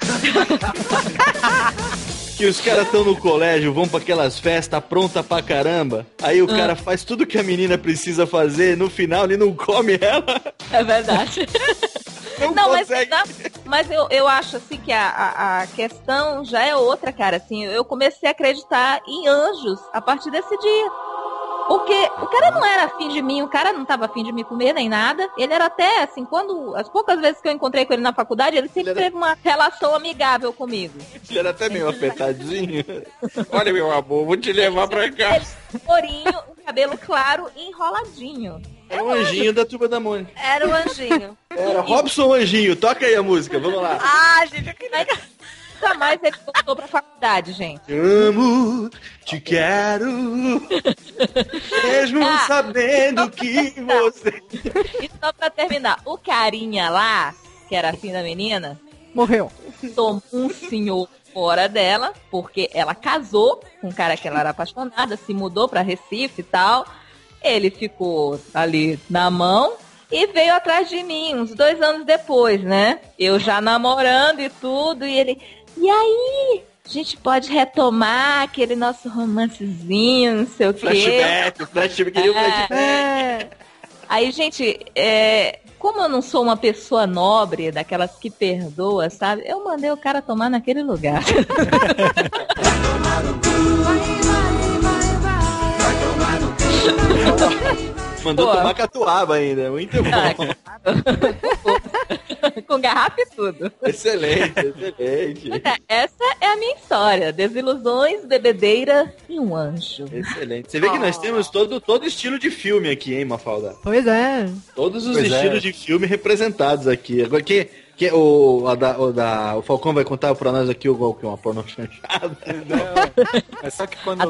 S4: Que os caras estão no colégio, vão pra aquelas festas pronta pra caramba. Aí o cara faz tudo que a menina precisa fazer, no final ele não come ela.
S1: É verdade.
S4: Não consegue.
S1: Mas eu acho assim que a questão já é outra, cara. Assim, eu comecei a acreditar em anjos a partir desse dia. Porque o cara não era afim de mim, o cara não tava afim de me comer nem nada. Ele era até, assim, as poucas vezes que eu encontrei com ele na faculdade, ele sempre teve uma relação amigável comigo.
S4: Ele era até meio afetadinho. Olha, meu amor, vou te levar pra cá.
S1: Morinho, um cabelo claro e enroladinho.
S4: Era o anjinho da Turma da Mônica.
S3: Era o anjinho.
S4: Era Robson Anjinho. Toca aí a música, vamos lá.
S3: Ah, gente, eu queria...
S1: Nunca mais ele voltou pra faculdade, gente.
S4: Te amo, te quero, mesmo sabendo que você...
S1: E só pra terminar, o carinha lá, que era afim da menina,
S2: morreu.
S1: Tomou um senhor fora dela, porque ela casou com um cara que ela era apaixonada, se mudou pra Recife e tal. Ele ficou ali na mão e veio atrás de mim, uns 2 anos depois, né? Eu já namorando e tudo, e ele... E aí, a gente pode retomar aquele nosso romancezinho, não sei o quê. Flashback. Aí, gente, como eu não sou uma pessoa nobre, daquelas que perdoa, sabe? Eu mandei o cara tomar naquele lugar.
S4: Mandou tomar catuaba ainda, muito bom.
S1: Com garrafa e tudo.
S4: Excelente, excelente.
S1: Essa é a minha história. Desilusões, bebedeira e um anjo.
S4: Excelente. Você vê que nós temos todo estilo de filme aqui, hein, Mafalda?
S2: Pois é.
S4: Todos os estilos de filme representados aqui. Agora, o Falcão vai contar pra nós aqui o que é uma porno chanchada.
S5: Não, é só que quando o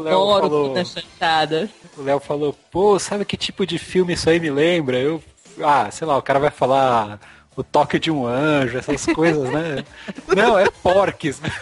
S5: Léo falou, pô, sabe que tipo de filme isso aí me lembra? Sei lá, o cara vai falar o toque de um anjo, essas coisas, né? Não, é Porques, né?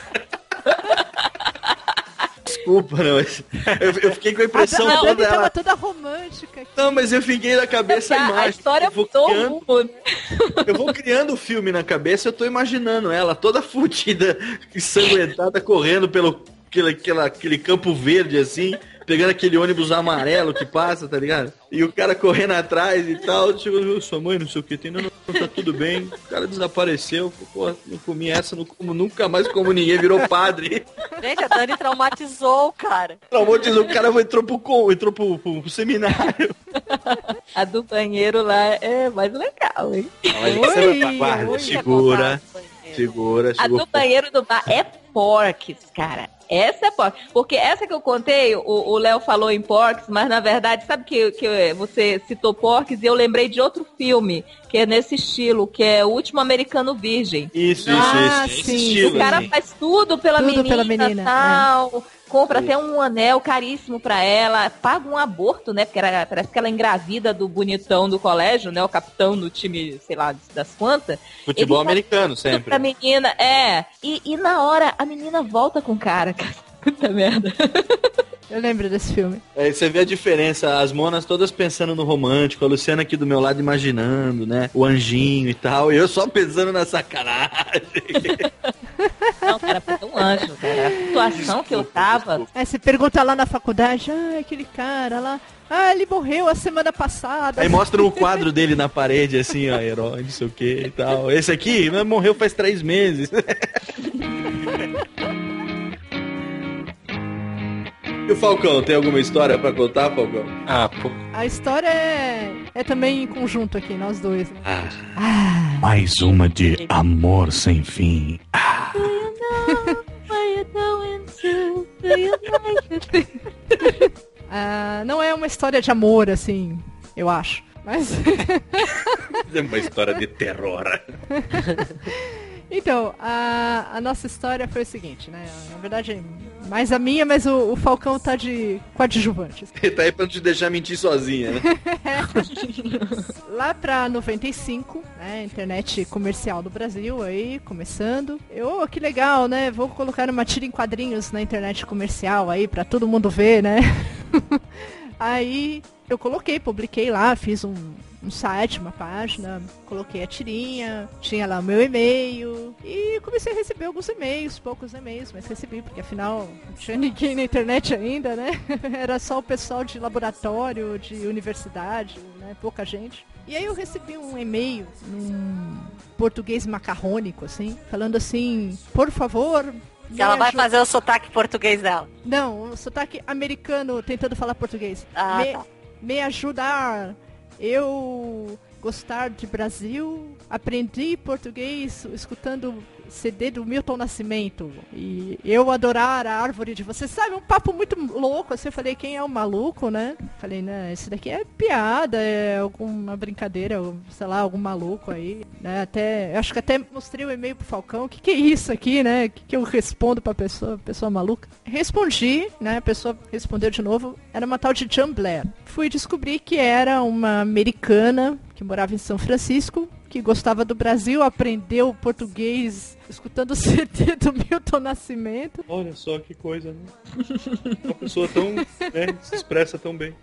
S4: Desculpa, não. Eu fiquei com a impressão
S2: a
S4: toda
S2: dela.
S4: Ela...
S2: toda romântica. Aqui.
S4: Não, mas eu fiquei na cabeça a imagem.
S1: A história
S4: eu vou criando o filme na cabeça, eu tô imaginando ela toda fudida, ensanguentada, correndo pelo aquele campo verde, assim, pegando aquele ônibus amarelo que passa, tá ligado? E o cara correndo atrás e tal, chegou, sua mãe, não sei o que, não, tá tudo bem. O cara desapareceu, pô, não comi essa, não como, nunca mais como ninguém, virou padre.
S3: Gente, a Dani traumatizou o cara.
S4: Traumatizou, o cara entrou pro seminário.
S1: A do banheiro lá é mais legal, hein?
S4: Guarda, segura.
S1: A do banheiro do bar é Porques, cara. Essa é Porques. Porque essa que eu contei, o Léo falou em Porques, mas na verdade, sabe que você citou Porques e eu lembrei de outro filme que é nesse estilo, que é O Último Americano Virgem.
S4: Isso.
S2: Sim.
S4: Estilo,
S1: o cara faz tudo pela menina tal. Compra até um anel caríssimo pra ela, paga um aborto, né? Porque parece que ela é engravida do bonitão do colégio, né? O capitão do time, sei lá, das quantas.
S4: Futebol americano, sempre.
S1: Pra menina, E na hora, a menina volta com o cara. Puta merda.
S2: Eu lembro desse filme.
S4: Aí você vê a diferença, as monas todas pensando no romântico, a Luciana aqui do meu lado imaginando, né? O anjinho e tal, e eu só pensando na sacanagem.
S1: Não, cara, foi um anjo, cara. A situação que eu tava.
S2: Aí você pergunta lá na faculdade, aquele cara lá, ele morreu a semana passada.
S4: Aí mostra o quadro dele na parede, assim, ó, herói, não sei o que e tal. Esse aqui morreu faz 3 meses. E o Falcão, tem alguma história pra contar, Falcão?
S5: Pô.
S2: A história é também em conjunto aqui, nós dois.
S9: Mais uma de amor sem fim.
S2: Não é uma história de amor, assim, eu acho. Mas...
S4: É uma história de terror.
S2: Então, a nossa história foi o seguinte, né? Na verdade, mais a minha, mas o Falcão tá de coadjuvante.
S4: Ele tá aí pra não te deixar mentir sozinha, né?
S2: Lá pra 95, né? Internet comercial do Brasil aí, começando. Que legal, né? Vou colocar uma tira em quadrinhos na internet comercial aí pra todo mundo ver, né? Aí eu publiquei lá, fiz um site, uma página, coloquei a tirinha, tinha lá o meu e-mail e comecei a receber alguns e-mails, poucos e-mails, mas recebi, porque afinal não tinha ninguém na internet ainda, né? Era só o pessoal de laboratório, de universidade, né? Pouca gente. E aí eu recebi um e-mail num português macarrônico, assim, falando assim, por favor...
S3: Que ela vai fazer o sotaque português dela.
S2: Não, o sotaque americano tentando falar português.
S3: Tá.
S2: Me ajudar. Eu gostar de Brasil, aprendi português escutando CD do Milton Nascimento. E eu adorar a árvore de você. Sabe, um papo muito louco. Assim, eu falei, quem é o maluco, né? Falei, né, esse daqui é piada, é alguma brincadeira, sei lá, algum maluco aí. Né? Acho que até mostrei o e-mail pro Falcão. O que é isso aqui, né? O que eu respondo pra pessoa maluca? Respondi, né? A pessoa respondeu de novo. Era uma tal de John Blair. Fui descobrir que era uma americana que morava em São Francisco, que gostava do Brasil, aprendeu português escutando o CD do Milton Nascimento.
S9: Olha só que coisa, né? Uma pessoa tão, né, se expressa tão bem.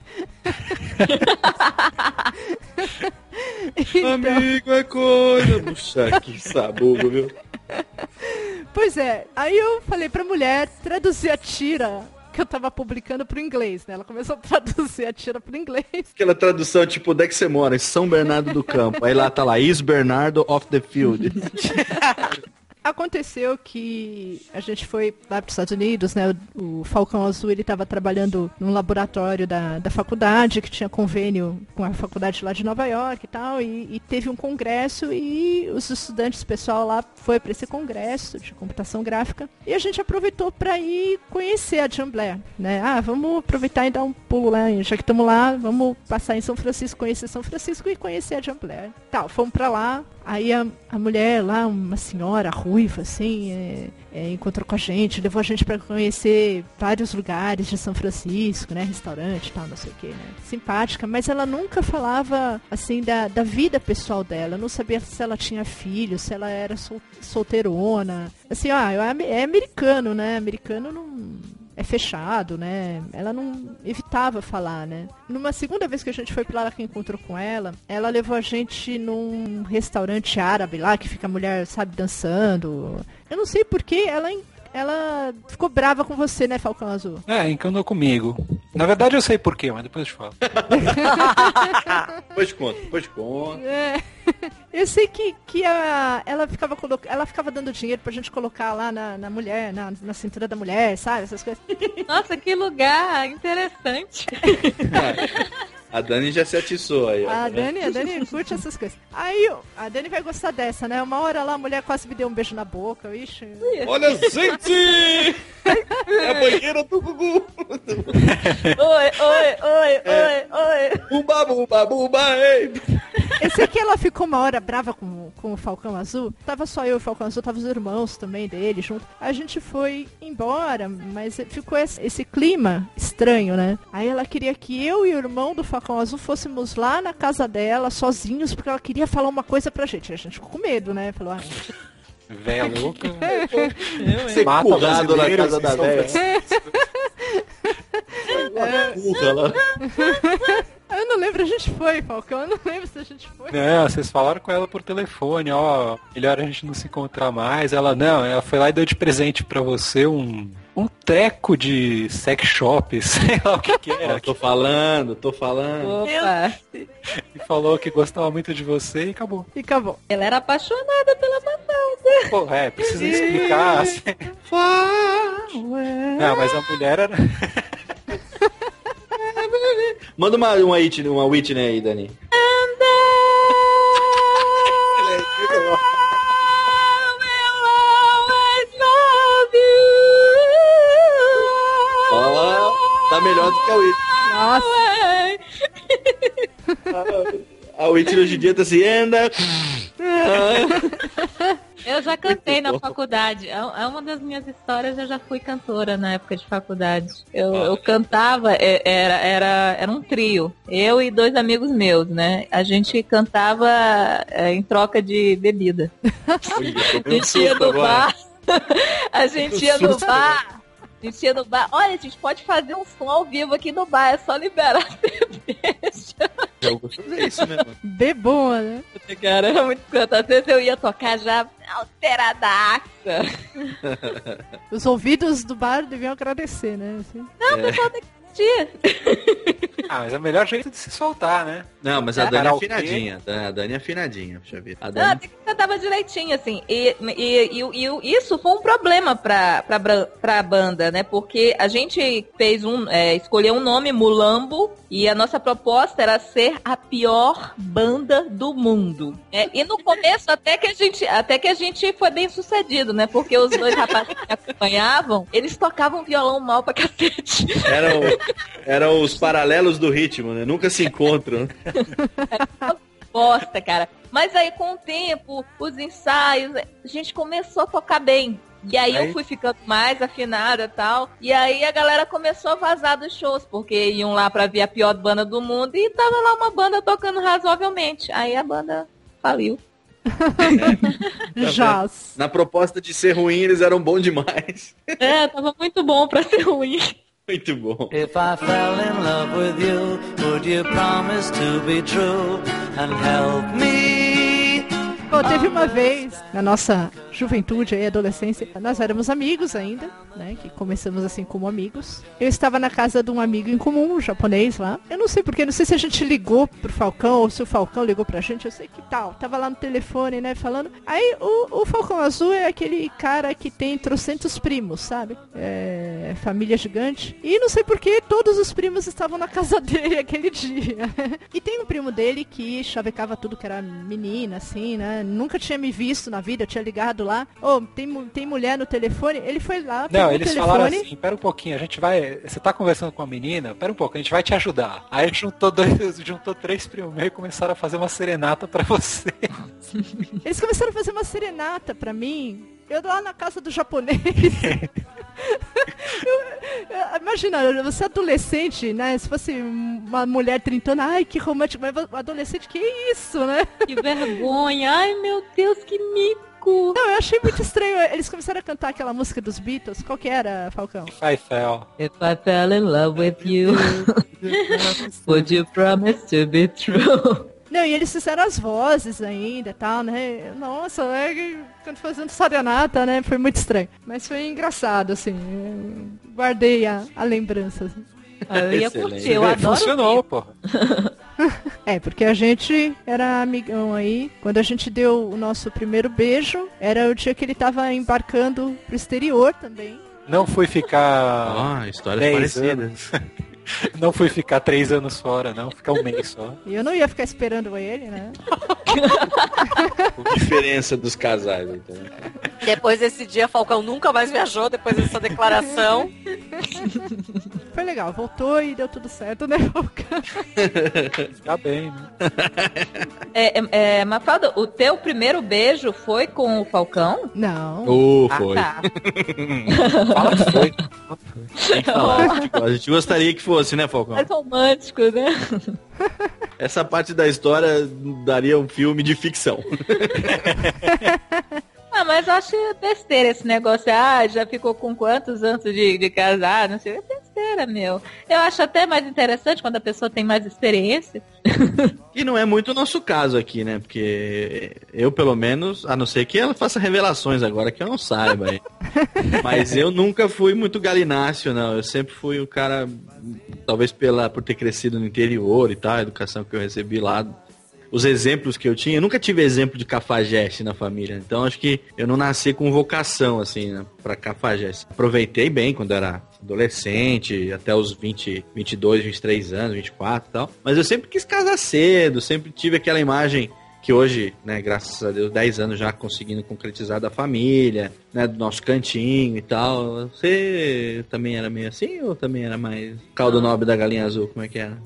S2: Então...
S4: Amigo é coisa. Puxa, que sabugo, viu?
S2: Pois é, aí eu falei pra mulher traduzir a tira que eu tava publicando pro inglês, né? Ela começou a traduzir a tira pro inglês.
S4: Aquela tradução, tipo, onde é que você mora? Em São Bernardo do Campo. Aí lá tá lá, Is Bernardo of the Field.
S2: Aconteceu que a gente foi lá para os Estados Unidos, né? O Falcão Azul, ele estava trabalhando num laboratório da faculdade, que tinha convênio com a faculdade lá de Nova York e tal, e teve um congresso e os estudantes, o pessoal lá foi para esse congresso de computação gráfica, e a gente aproveitou para ir conhecer a John Blair, né? Vamos aproveitar e dar um pulo lá, já que estamos lá, vamos passar em São Francisco, conhecer São Francisco e conhecer a John Blair. Tal, fomos para lá. Aí a mulher lá, uma senhora ruiva, assim, encontrou com a gente, levou a gente para conhecer vários lugares de São Francisco, né, restaurante e tal, não sei o que, né, simpática, mas ela nunca falava, assim, da vida pessoal dela, não sabia se ela tinha filho, se ela era solteirona, assim, é americano, né, americano não... é fechado, né? Ela não evitava falar, né? Numa segunda vez que a gente foi pra lá, que encontrou com ela levou a gente num restaurante árabe lá, que fica a mulher, sabe, dançando. Eu não sei porquê, ela ficou brava com você, né, Falcão Azul?
S5: Encanou comigo. Na verdade eu sei porquê, mas depois eu te falo.
S4: Depois te conto.
S2: Eu sei que ela ficava dando dinheiro pra gente colocar lá na mulher, na cintura da mulher, sabe? Essas coisas.
S1: Nossa, que lugar interessante.
S4: A Dani já se atiçou aí.
S2: A Dani curte essas coisas. Aí, a Dani vai gostar dessa, né? Uma hora lá, a mulher quase me deu um beijo na boca. Ixi.
S4: Olha, gente! É a banheira do Gugu.
S1: Oi.
S4: Buba, buba, buba, ei.
S2: Eu sei que ela ficou uma hora brava com o Falcão Azul. Tava só eu e o Falcão Azul, tava os irmãos também dele junto. A gente foi embora, mas ficou esse clima estranho, né? Aí ela queria que eu e o irmão do Falcão Azul fôssemos lá na casa dela, sozinhos, porque ela queria falar uma coisa pra gente. A gente ficou com medo, né? Falou,
S5: véia louca.
S4: Ser currado na casa da véia.
S2: Eu não lembro, a gente foi, Falcão. Eu não lembro se a gente foi.
S5: Não, vocês falaram com ela por telefone, ó, melhor a gente não se encontrar mais. Ela foi lá e deu de presente pra você um treco de sex shop, sei lá o que era.
S4: Tô falando.
S1: Opa.
S5: E falou que gostava muito de você e acabou.
S2: E acabou.
S1: Ela era apaixonada pela Mafalda.
S5: Pô, precisa explicar. Assim. Não, mas a mulher era...
S4: Manda uma Whitney aí, Dani. Ó, tá melhor do que a Whitney.
S2: Nossa.
S4: A Whitney hoje em dia tá assim, anda.
S1: Eu já cantei na faculdade. É uma das minhas histórias, eu já fui cantora na época de faculdade. Eu cantava, era um trio. Eu e 2 amigos meus, né? A gente cantava em troca de bebida. A gente ia no bar. A gente ia no bar. A gente ia no bar. Olha, a gente pode fazer um som ao vivo aqui no bar. É só liberar a cerveja.
S4: Eu gosto de fazer isso, né, mano?
S2: Bebona, né?
S1: Cara, era muito canto. Às vezes eu ia tocar já alteradaça.
S2: Os ouvidos do bar deviam agradecer, né? Assim.
S1: Não, o pessoal tem que curtir.
S5: Mas é o melhor jeito de se soltar, né?
S4: Não, mas a Dani é afinadinha. A Dani é afinadinha, deixa eu ver. A Dani...
S1: Não, até que cantava direitinho, assim. E isso foi um problema pra banda, né? Porque a gente fez escolheu um nome, Mulambo, e a nossa proposta era ser a pior banda do mundo. E no começo, até que a gente foi bem sucedido, né? Porque os 2 rapazes que acompanhavam, eles tocavam violão mal pra cacete.
S4: Eram os paralelos do ritmo, né? Nunca se encontram.
S1: Bosta, cara. Mas aí, com o tempo, os ensaios, a gente começou a tocar bem. E aí eu fui ficando mais afinada e tal. E aí a galera começou a vazar dos shows, porque iam lá pra ver a pior banda do mundo e tava lá uma banda tocando razoavelmente. Aí a banda faliu.
S2: Jazz.
S4: Na proposta de ser ruim, eles eram bons demais.
S1: Tava muito bom pra ser ruim.
S4: Muito bom.
S11: If I fell in love with you, would you promise to be true and help me?
S2: Bom, teve uma vez, na nossa juventude e adolescência, nós éramos amigos ainda, né, que começamos assim como amigos. Eu estava na casa de um amigo em comum, um japonês lá. Eu não sei porque, não sei se a gente ligou pro Falcão ou se o Falcão ligou pra gente, eu sei que tal. Tava lá no telefone, né, falando. Aí o Falcão Azul é aquele cara que tem trocentos primos, sabe? Família gigante. E não sei porque todos os primos estavam na casa dele aquele dia. E tem um primo dele que chavecava tudo que era menina, assim, né? Nunca tinha me visto na vida, eu tinha ligado lá. Tem mulher no telefone. Ele foi lá,
S5: não, eles falaram assim, pera um pouquinho, a gente vai... Você tá conversando com a menina? Pera um pouco, a gente vai te ajudar. Aí juntou 3 primos meus e começaram a fazer uma serenata pra você.
S2: Eles começaram a fazer uma serenata pra mim. Eu lá na casa do japonês. Imagina, você é adolescente, né? Se fosse uma mulher trintona, ai, que romântico. Mas adolescente, que isso, né?
S1: Que vergonha. Ai, meu Deus, que mico.
S2: Não, eu achei muito estranho. Eles começaram a cantar aquela música dos Beatles. Qual que era, Falcão?
S5: If I fell
S1: in love with you, would you promise to be true?
S2: Não, e eles fizeram as vozes ainda e tal, né? Nossa, quando fazendo serenata, né? Foi muito estranho. Mas foi engraçado, assim. Guardei a lembrança. Assim.
S1: Eu ia curtir, eu adoro.
S5: Funcionou, pô.
S2: Porque a gente era amigão aí. Quando a gente deu o nosso primeiro beijo, era o dia que ele tava embarcando pro exterior também.
S5: Não fui ficar...
S4: histórias parecidas.
S5: Não fui ficar 3 anos fora, não. Ficar 1 mês só.
S2: E eu não ia ficar esperando ele, né?
S4: A diferença dos casais, então.
S3: Depois desse dia, Falcão nunca mais viajou, depois dessa declaração.
S2: Foi legal, voltou e deu tudo certo, né, Falcão?
S5: Tá bem, né?
S1: Mafalda, o teu primeiro beijo foi com o Falcão?
S2: Não.
S4: Foi.
S1: Tá.
S5: Fala que foi.
S4: Tem que falar. A gente gostaria que fosse, né, Falcão?
S1: Mais romântico, né?
S4: Essa parte da história daria um filme de ficção.
S1: Mas eu acho besteira esse negócio. Já ficou com quantos antes de casar? Não sei. besteira, meu. Eu acho até mais interessante quando a pessoa tem mais experiência.
S4: E não é muito o nosso caso aqui, né? Porque eu, pelo menos, a não ser que ela faça revelações agora que eu não saiba. Mas eu nunca fui muito galináceo, não. Eu sempre fui um cara, talvez por ter crescido no interior e tal, a educação que eu recebi lá. Os exemplos que eu tinha, eu nunca tive exemplo de cafajeste na família. Então acho que eu não nasci com vocação, assim, né, pra cafajeste. Aproveitei bem quando era adolescente, até os 20, 22, 23 anos, 24 e tal. Mas eu sempre quis casar cedo, sempre tive aquela imagem que hoje, né, graças a Deus, 10 anos já conseguindo concretizar da família, né, do nosso cantinho e tal. Você também era meio assim ou também era mais caldo nobre da galinha azul? Como é que era?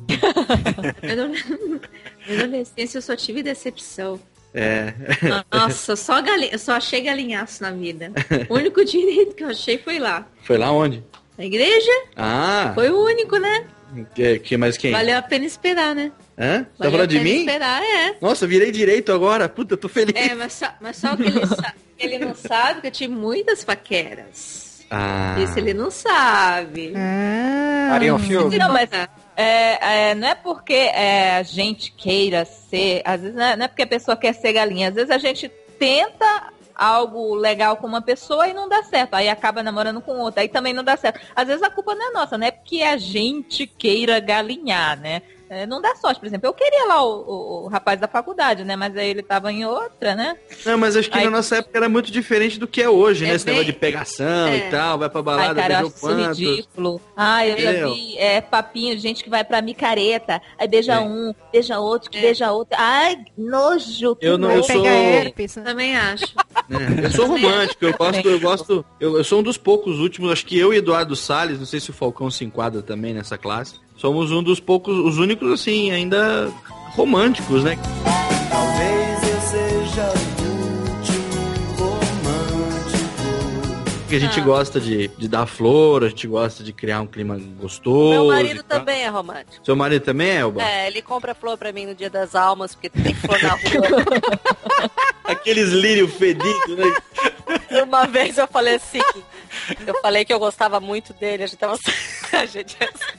S6: Na adolescência eu só tive decepção.
S4: É.
S6: Nossa, eu só achei galinhaço na vida. O único direito que eu achei foi lá.
S4: Foi lá onde?
S6: Na igreja?
S4: Ah!
S6: Foi o único, né?
S4: Mais quem?
S6: Valeu a pena esperar, né?
S4: Hã? Tá falando de mim?
S6: Esperar, é.
S4: Nossa, virei direito agora. Puta, eu tô feliz.
S6: É, mas só que ele não sabe que eu tive muitas paqueras.
S4: Ah.
S6: Isso ele não sabe.
S5: Faria um filme?
S1: Não, mas não é porque a gente queira ser, às vezes não é porque a pessoa quer ser galinha, às vezes a gente tenta algo legal com uma pessoa e não dá certo, aí acaba namorando com outra, aí também não dá certo. Às vezes a culpa não é nossa, não é porque a gente queira galinhar, né? Não dá sorte, por exemplo, eu queria lá o rapaz da faculdade, né? Mas aí ele tava em outra, né?
S4: Não, mas acho que na nossa época era muito diferente do que é hoje, né? Esse negócio de pegação e tal, vai pra balada,
S1: cara,
S4: beijou quantos.
S1: Ridículo. Eu já vi papinho de gente que vai pra micareta, aí beija um, beija outro, que beija outro. Ai, nojo.
S4: Eu sou...
S2: herpes.
S6: Também acho.
S4: Eu sou romântico, eu sou um dos poucos últimos, acho que eu e Eduardo Salles, não sei se o Falcão se enquadra também nessa classe, somos um dos poucos, os únicos, assim, ainda românticos, né?
S11: Talvez eu seja o último romântico.
S4: Porque a gente gosta de dar flor, a gente gosta de criar um clima gostoso.
S3: Meu marido também é romântico.
S4: Seu marido também é, Elba?
S3: É, ele compra flor pra mim no Dia das Almas, porque tem flor na rua.
S4: Aqueles lírios fedidos, né?
S3: Uma vez eu falei assim, eu falei que eu gostava muito dele, a gente tava... A gente...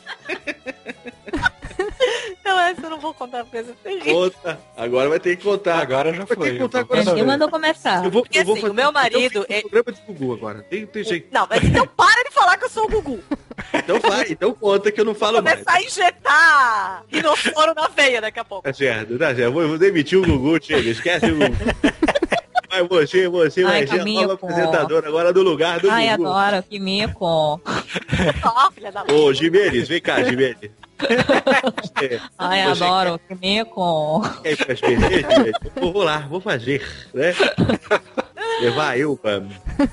S3: Não, essa eu não vou contar porque essa é terrível.
S4: Conta. Agora vai ter que contar.
S5: Agora já foi.
S4: Vai ter que contar agora.
S1: Eu mandou começar.
S3: Porque assim, o meu marido...
S4: Eu programa de Gugu agora. Tem jeito.
S3: Não, mas então para de falar que eu sou o Gugu.
S4: Então vai, então conta que eu não falo mais.
S3: Começar a injetar rinoforo na veia daqui a pouco.
S4: Tá certo. Vou demitir o Gugu, chega. Esquece o Gugu. Mas você vai ser a nova apresentadora agora do lugar do Gugu.
S1: Ai, adoro, que mico.
S4: Ô, Gimenez, vem cá, Gimenez.
S1: Ai, adoro, que mico.
S4: Quer ir pra Gimenez? Vou lá, vou fazer, né? Levar eu, Bam.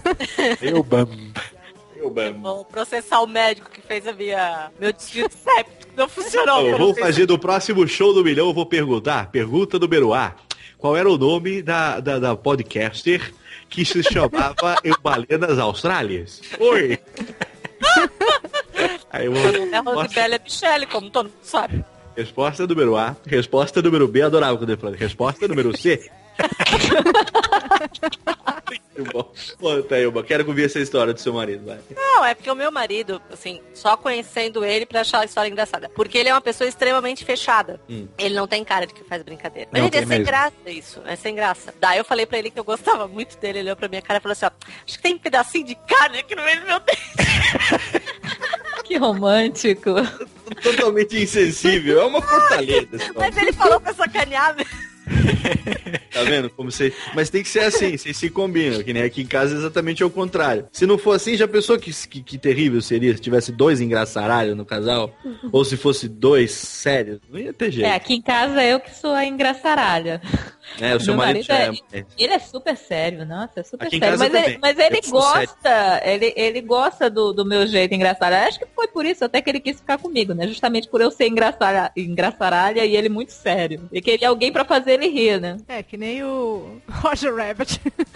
S3: Vou processar o médico que fez meu desvio de septo. Não funcionou.
S4: Eu vou fazer do próximo show do milhão, eu vou perguntar. Pergunta número A. Qual era o nome da podcaster que se chamava Eubalenas Austrálias? Oi! Aí eu
S3: é Rosibélia Michele, como todo mundo sabe.
S4: Resposta número A. Resposta número B. Adorava quando ele falava. Resposta número C. Muito bom. Conta aí, Elba. Quero ouvir essa história do seu marido, vai.
S3: Não, é porque o meu marido, assim, só conhecendo ele pra achar a história engraçada. Porque ele é uma pessoa extremamente fechada. Ele não tem cara de que faz brincadeira. Mas ele é sem graça isso, é sem graça. Daí eu falei pra ele que eu gostava muito dele, ele olhou pra minha cara e falou assim, ó, acho que tem um pedacinho de carne aqui no meio do meu dente.
S1: Que romântico.
S4: Totalmente insensível, é uma fortaleza.
S3: Mas ele falou pra sacanear,
S4: Tá vendo? Como você... Mas tem que ser assim, vocês se combinam, que nem aqui em casa é exatamente ao contrário. Se não for assim, já pensou que terrível seria se tivesse 2 engraçaralhos no casal? Ou se fosse 2 sérios? Não ia ter jeito.
S1: Aqui em casa eu que sou a engraçaralha.
S4: O seu marido já é...
S1: Ele é super sério, nossa, é super
S4: aqui
S1: sério. Mas ele
S4: gosta,
S1: ele gosta do meu jeito engraçaralho. Acho que foi por isso até que ele quis ficar comigo, né? Justamente por eu ser engraçaralha e ele muito sério. Ele queria alguém pra fazer ele rir, né?
S2: É, que nem o Roger Rabbit.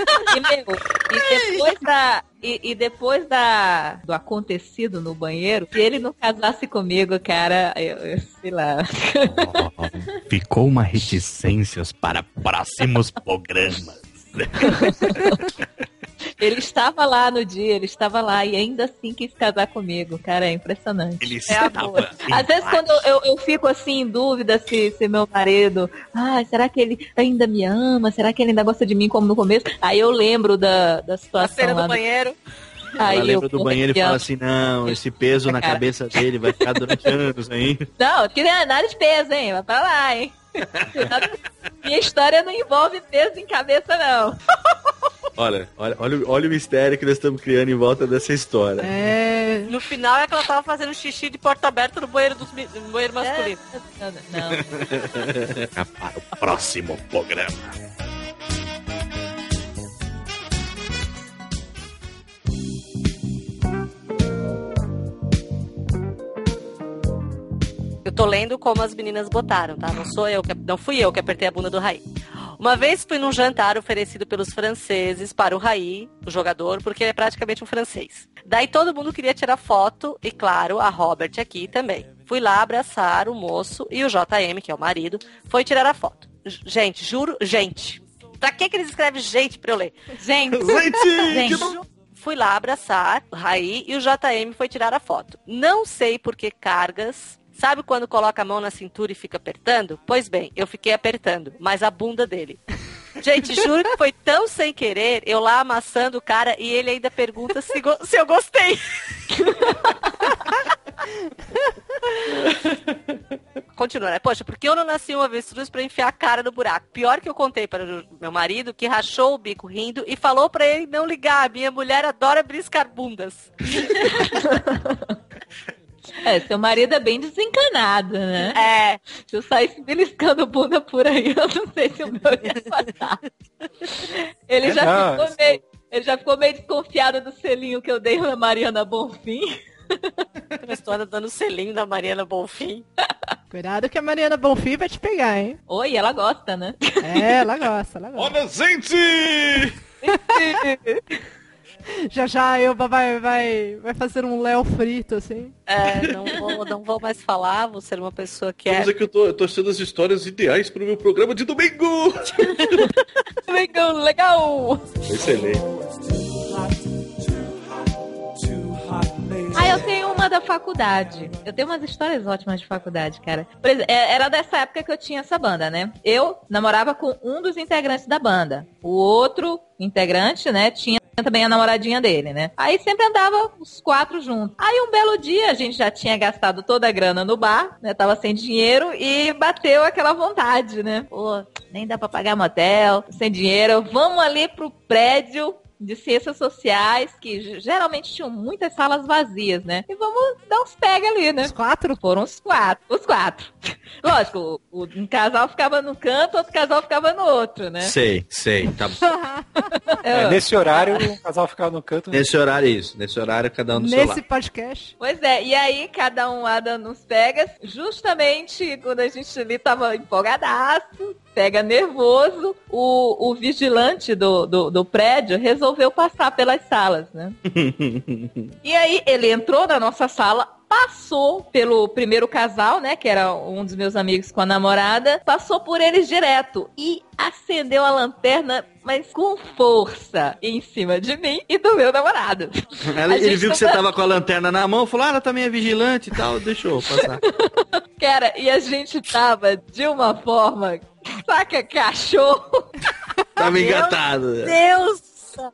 S1: E depois do acontecido no banheiro, se ele não casasse comigo, cara, eu sei lá.
S10: Ficou uma reticências para próximos programas.
S1: Ele estava lá no dia, ele estava lá e ainda assim quis casar comigo. Cara, é impressionante.
S7: Ele
S3: amor.
S1: Às vezes quando eu fico assim em dúvida se meu marido, será que ele ainda me ama? Será que ele ainda gosta de mim como no começo? Aí eu lembro da
S3: A
S1: situação
S3: cena
S1: lá
S3: do banheiro.
S1: Aí
S4: Ela lembra
S1: eu
S4: do banheiro e fala assim, não, esse peso na
S1: Cara.
S4: cabeça dele vai ficar durante anos ainda.
S1: Não, que nada de peso, hein? Vai pra lá, hein? Minha história não envolve peso em cabeça, não.
S4: Olha o mistério que nós estamos criando em volta dessa história.
S3: No final é que ela tava fazendo xixi de porta aberta no banheiro, no banheiro masculino.
S1: Não.
S7: Para o próximo programa.
S3: Eu tô lendo como as meninas botaram, tá? Não fui eu que apertei a bunda do Raí. Uma vez fui num jantar oferecido pelos franceses para o Raí, o jogador, porque ele é praticamente um francês. Daí todo mundo queria tirar foto e, claro, a Robert aqui também. Fui lá abraçar o moço e o JM, que é o marido, foi tirar a foto. Gente, juro, gente. Pra que eles escrevem gente pra eu ler?
S1: Gente!
S3: Fui lá abraçar o Raí e o JM foi tirar a foto. Não sei por que cargas. Sabe quando coloca a mão na cintura e fica apertando? Pois bem, eu fiquei apertando, mas a bunda dele. Gente, juro que foi tão sem querer, eu lá amassando o cara e ele ainda pergunta se eu gostei. Continua, né? Poxa, porque eu não nasci um avestruz pra enfiar a cara no buraco? Pior que eu contei para o meu marido, que rachou o bico rindo e falou pra ele não ligar. Minha mulher adora briscar bundas.
S1: Seu marido é bem desencanado, né? Se eu saísse beliscando bunda por aí, eu não sei se o meu ia passar. Ele já ficou meio desconfiado do selinho que eu dei na Mariana Bonfim.
S3: Eu estou dando selinho da Mariana Bonfim.
S2: Cuidado que a Mariana Bonfim vai te pegar, hein?
S1: Oi, ela gosta, né?
S2: Ela gosta.
S7: Olha, gente!
S2: Já Elba vai fazer um Léo frito, assim.
S3: Não vou mais falar, vou ser uma pessoa que
S9: Vamos dizer que eu tô achando as histórias ideais pro meu programa de domingo!
S1: Domingo, legal!
S9: Excelente.
S1: Eu tenho uma da faculdade. Eu tenho umas histórias ótimas de faculdade, cara. Por exemplo, era dessa época que eu tinha essa banda, né? Eu namorava com um dos integrantes da banda. O outro integrante, né, tinha também a namoradinha dele, né? Aí sempre andava os 4 juntos. Aí um belo dia a gente já tinha gastado toda a grana no bar, né? Tava sem dinheiro e bateu aquela vontade, né? Pô, nem dá pra pagar motel, sem dinheiro. Vamos ali pro prédio de ciências sociais, que geralmente tinham muitas salas vazias, né? E vamos dar uns pega ali, né?
S2: Os 4?
S1: Foram os 4. Lógico, um casal ficava num canto, outro casal ficava no outro, né?
S4: Sei, tá bom.
S5: Nesse horário, um casal ficava no canto.
S4: Nesse horário, cada um no seu lado.
S2: Nesse podcast.
S1: Pois é, e aí cada um lá dando uns pegas, justamente quando a gente ali tava empolgadaço, pega nervoso, o vigilante do prédio resolveu passar pelas salas, né? E aí ele entrou na nossa sala, passou pelo primeiro casal, né, que era um dos meus amigos com a namorada, passou por eles direto e acendeu a lanterna, mas com força, em cima de mim e do meu namorado.
S4: Ele viu que você tava com a lanterna na mão, falou, ela também é vigilante e tal, deixou passar.
S1: Cara, e a gente tava de uma forma, saca, cachorro.
S4: Tava engatado.
S3: Meu Deus!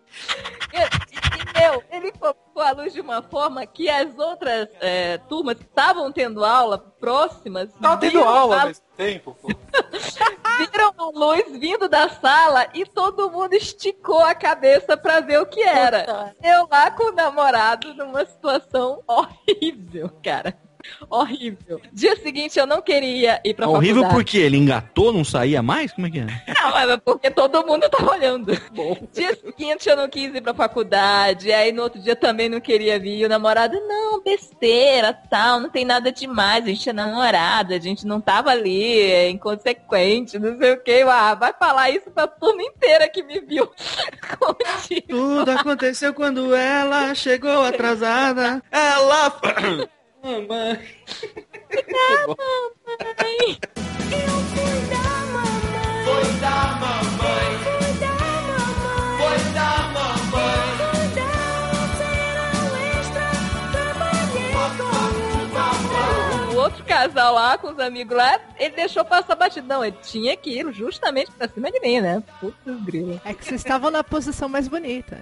S1: Ele focou a luz de uma forma que as outras turmas que estavam tendo aula próximas...
S5: Tava tendo aula ao mesmo tempo, pô.
S1: Viram a luz vindo da sala e todo mundo esticou a cabeça pra ver o que era.
S3: Puta.
S1: Eu lá com o namorado numa situação horrível, cara. Horrível. Dia seguinte eu não queria ir pra
S4: horrível
S1: faculdade.
S4: porque ele engatou, não saía mais? Como é que é?
S1: Não, mas porque todo mundo tava olhando. Bom. Dia seguinte eu não quis ir pra faculdade, aí no outro dia também não queria vir. E o namorado, não, besteira, tal, não tem nada demais, a gente é namorada, a gente não tava ali, é inconsequente, não sei o que. Vai falar isso pra turma inteira que me viu contigo.
S4: Tudo aconteceu quando ela chegou atrasada. Ela... Mamãe.
S1: Mamãe.
S11: Eu fui da mamãe. Foi da mamãe. Foi da mamãe. Foi da mamãe.
S1: outro casal lá, com os amigos lá, ele deixou passar batido. Não, ele tinha que ir justamente pra cima de mim, né? Putz, grilo.
S2: É que vocês estavam na posição mais bonita.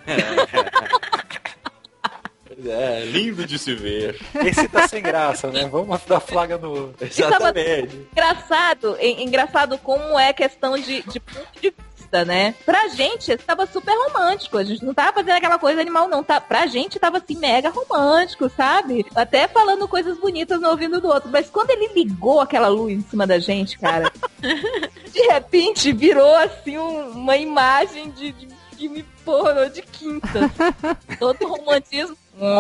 S4: É, lindo de se ver.
S5: Esse tá sem graça, né? Vamos dar flaga no outro.
S4: Exatamente.
S1: Engraçado como é questão de ponto de vista, né? Pra gente, estava super romântico. A gente não tava fazendo aquela coisa animal, não. Pra gente, tava assim, mega romântico, sabe? Até falando coisas bonitas no ouvido do outro. Mas quando ele ligou aquela luz em cima da gente, cara, de repente virou, assim, uma imagem de filme pornô de quinta. Todo romantismo.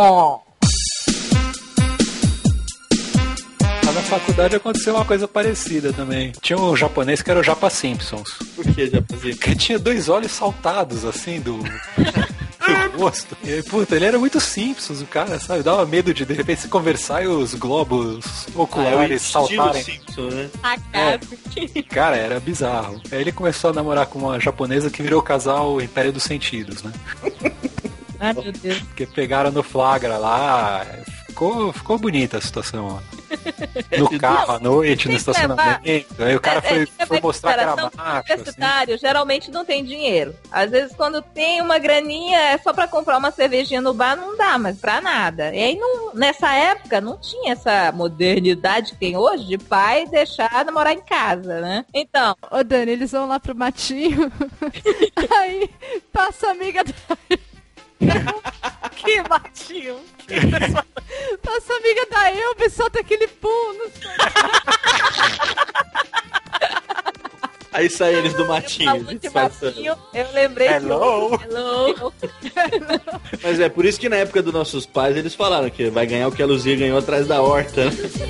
S5: Na faculdade aconteceu uma coisa parecida também. Tinha um japonês que era o Japa Simpsons.
S4: Por que Japa Simpsons?
S5: Porque tinha 2 olhos saltados, assim, do rosto. E, puta, ele era muito Simpsons, o cara, sabe? Dava medo de repente se conversar e os globos oculares saltarem.
S4: Simpson, né?
S5: Cara, era bizarro. Aí ele começou a namorar com uma japonesa que virou o casal Império dos Sentidos, né?
S1: Ai, meu Deus.
S5: Porque pegaram no flagra lá. Ficou bonita a situação, ó. No carro à noite, no estacionamento. Aí o cara foi mostrar que era macho.
S1: Universitário geralmente não tem dinheiro. Às vezes, quando tem uma graninha, é só pra comprar uma cervejinha no bar, não dá, mas pra nada. E aí, nessa época, não tinha essa modernidade que tem hoje de pai deixar namorar em casa, né? Então.
S2: Ô, Dani, eles vão lá pro matinho. Aí passa a amiga da...
S3: Que matinho.
S2: Passa amiga da Elba, solta aquele pum.
S4: Aí saem eles do matinho.
S1: Eu lembrei
S5: Hello.
S4: Mas é por isso que na época dos nossos pais eles falaram que vai ganhar o que a Luzia ganhou atrás da horta.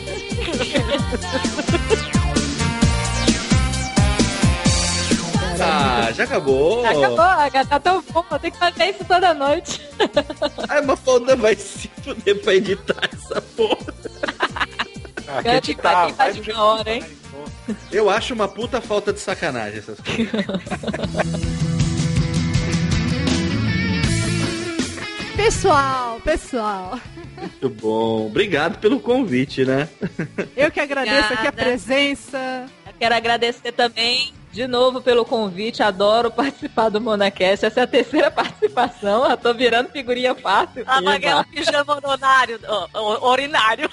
S4: Ah, já acabou.
S1: Já acabou, tá tão bom, vou ter que fazer isso toda noite.
S4: Ai, uma foda vai se fuder pra editar essa porra.
S5: Aqui editar,
S1: faz de uma hora, hein?
S4: Eu acho uma puta falta de sacanagem essas coisas.
S2: Pessoal.
S4: Muito bom. Obrigado pelo convite, né?
S2: Eu que agradeço aqui a presença.
S1: Eu quero agradecer também de novo pelo convite, adoro participar do MonaCast. Essa é a terceira participação, eu tô virando figurinha fácil.
S3: A Maguela pijama urinário.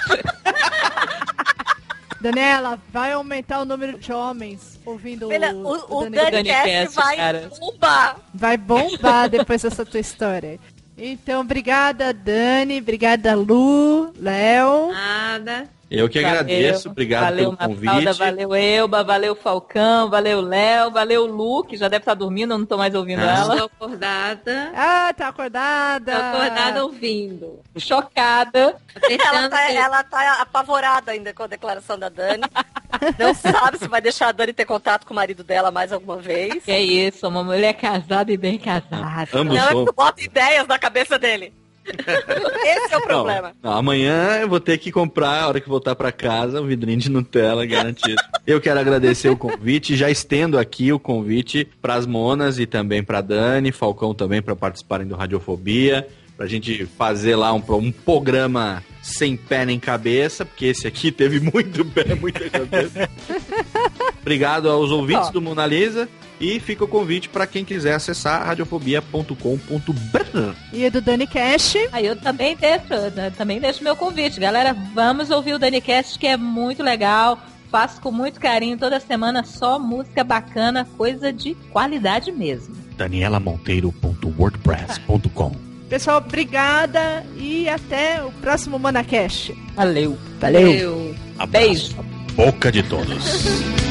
S2: Daniela, vai aumentar o número de homens ouvindo
S3: o DaniCast vai bombar.
S2: Vai bombar depois dessa tua história. Então, obrigada, Dani, obrigada, Lu, Léo.
S6: Nada.
S4: Eu que agradeço, obrigado pelo convite.
S1: Mafalda, valeu Elba, valeu Falcão, valeu Léo, valeu Lu, que já deve estar dormindo, eu não tô mais ouvindo ela.
S6: Estou acordada.
S2: Ah, tá acordada.
S6: Tô acordada ouvindo.
S1: Chocada.
S3: Ela tá apavorada ainda com a declaração da Dani. Não sabe se vai deixar a Dani ter contato com o marido dela mais alguma vez.
S1: Que é isso, uma mulher casada e bem casada.
S4: Ambos
S3: não, é que tu bota ideias na cabeça dele. Esse é o problema.
S4: Não, amanhã eu vou ter que comprar, a hora que voltar pra casa, um vidrinho de Nutella garantido. Eu quero agradecer o convite, já estendo aqui o convite pras Monas e também pra Dani, Falcão também, pra participarem do Radiofobia, pra gente fazer lá um programa sem pé nem cabeça, porque esse aqui teve muito pé, muita cabeça. Obrigado aos ouvintes do Mona Lisa. E fica o convite para quem quiser acessar radiofobia.com.br.
S2: E do DaniCast.
S1: Aí eu também deixo meu convite. Galera, vamos ouvir o DaniCast, que é muito legal. Faço com muito carinho toda semana, só música bacana, coisa de qualidade mesmo.
S10: danielamonteiro.wordpress.com.
S2: Pessoal, obrigada e até o próximo MonaCast.
S1: Valeu.
S10: Beijo. Boca de todos.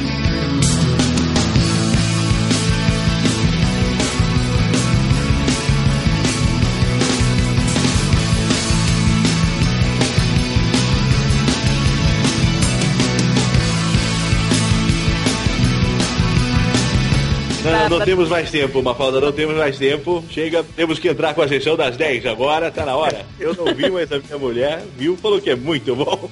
S4: Não temos mais tempo, Mafalda, não temos mais tempo. Chega, temos que entrar com a sessão das 10 agora, tá na hora. Eu não vi, mas a minha mulher viu, falou que é muito bom.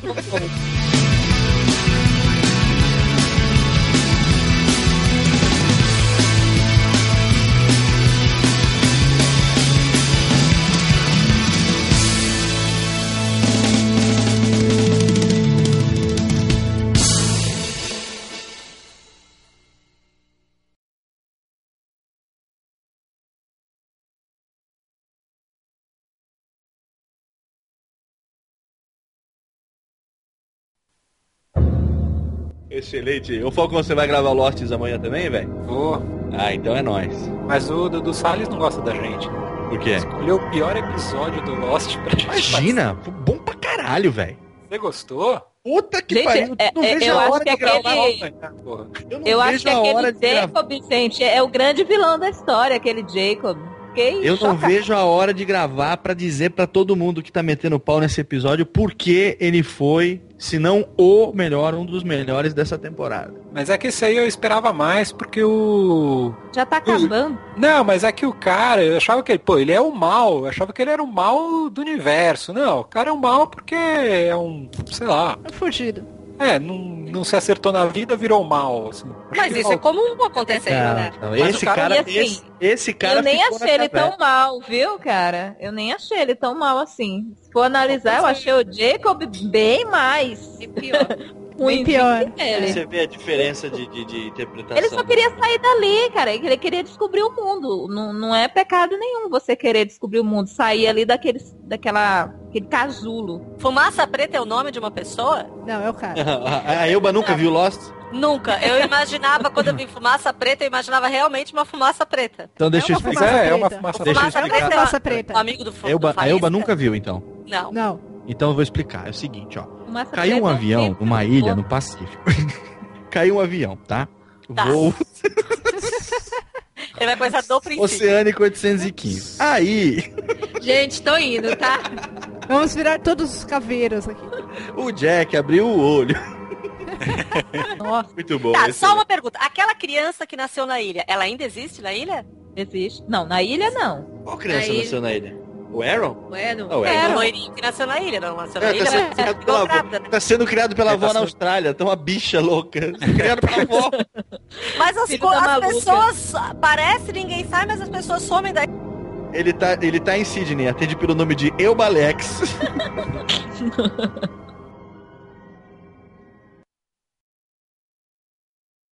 S4: Excelente. Ô, Falcão, você vai gravar Losts amanhã também, velho?
S5: Vou.
S4: Ah, então é nóis.
S5: Mas o Dudu Salles não gosta da gente.
S4: Por quê?
S5: Escolheu o pior episódio do Lost pra gente.
S4: Imagina, foi bom pra caralho, velho.
S5: Você gostou?
S4: Puta que
S1: Gente,
S4: pariu. Não vejo
S1: eu
S4: a
S1: acho
S4: hora
S1: que
S4: de gravar.
S1: aquele...
S5: Porra.
S1: Eu acho
S4: vejo
S1: que
S4: a hora
S1: aquele
S4: de
S1: Jacob, gente, é o grande vilão da história, aquele Jacob. Fiquei
S4: Eu não
S1: chocada.
S4: vejo a hora de gravar pra dizer pra todo mundo que tá metendo pau nesse episódio por que ele foi, se não o melhor, um dos melhores dessa temporada.
S5: Mas é que esse aí eu esperava mais, porque o...
S1: Já tá acabando.
S5: Não, mas é que o cara, eu achava que ele, ele é o mal, eu achava que ele era o mal do universo. Não, o cara é o mal porque é um, sei lá,
S2: É fugido.
S5: não se acertou na vida, virou mal, assim.
S3: Mas isso é comum acontecer, né?
S4: Não,
S5: Mas
S4: esse
S5: o cara-
S4: cara,
S1: E assim,
S4: esse cara
S1: eu nem
S4: ficou
S1: achei
S4: na
S1: ele
S4: caverna.
S1: tão mal, viu, cara? Eu nem achei ele tão mal assim. Se for analisar, eu achei o Jacob bem mais
S6: E pior.
S1: ruim
S2: pior.
S1: que ele.
S4: Você vê a diferença de interpretação.
S1: Ele só queria sair dali, cara. Ele queria descobrir o mundo. Não é pecado nenhum você querer descobrir o mundo. Sair ali aquele casulo.
S3: Fumaça preta é o nome de uma pessoa?
S2: Não, é o cara.
S4: A Elba nunca viu Lost?
S3: Nunca. Eu imaginava, quando eu vi fumaça preta, eu imaginava realmente uma fumaça preta.
S4: Então deixa eu
S2: É uma
S4: explicar.
S2: fumaça
S5: É uma
S2: preta.
S5: fumaça
S4: Deixa eu
S3: Fumaça
S4: explicar.
S3: preta é
S2: Fumaça
S3: o
S2: preta.
S3: amigo do fogo.
S4: A Elba nunca viu, então.
S3: Não.
S2: Não.
S4: Então eu vou explicar. É o seguinte, ó.
S1: Fumaça
S4: Caiu um
S1: preta,
S4: avião
S1: sempre
S4: numa
S1: foi
S4: ilha
S1: boa.
S4: no Pacífico. Caiu um avião, tá?
S3: Tá.
S4: Voo
S3: Ele vai começar do princípio.
S4: Oceânico 815. Aí,
S6: Gente, tô indo, tá?
S2: Vamos virar todos os caveiros aqui.
S4: o Jack abriu o olho.
S1: Nossa,
S4: Muito bom.
S3: Tá,
S4: esse
S3: só
S4: aí.
S3: uma pergunta. Aquela criança que nasceu na ilha, ela ainda existe na ilha?
S1: existe. Não, na ilha não.
S4: Qual criança
S6: Aí-
S4: nasceu na ilha? O Aaron?
S6: Ué, não.
S4: Ah, o
S3: É,
S4: Aaron.
S3: o loirinho que nasceu na ilha, não nasceu na
S4: É,
S3: ilha,
S4: tá, sendo
S3: mas
S4: criado
S3: ficou
S4: pela avó,
S3: grávida, né?
S4: tá sendo criado pela
S5: É,
S4: avó
S5: tá
S4: na
S5: sendo-
S4: Austrália. Tá uma bicha louca. Criado pela avó.
S3: Mas as,
S1: Filho
S3: co-
S1: da
S3: as
S1: maluca.
S3: pessoas parece, ninguém sai, mas as pessoas somem daí.
S4: Ele tá em Sydney. Atende pelo nome de Eubalex.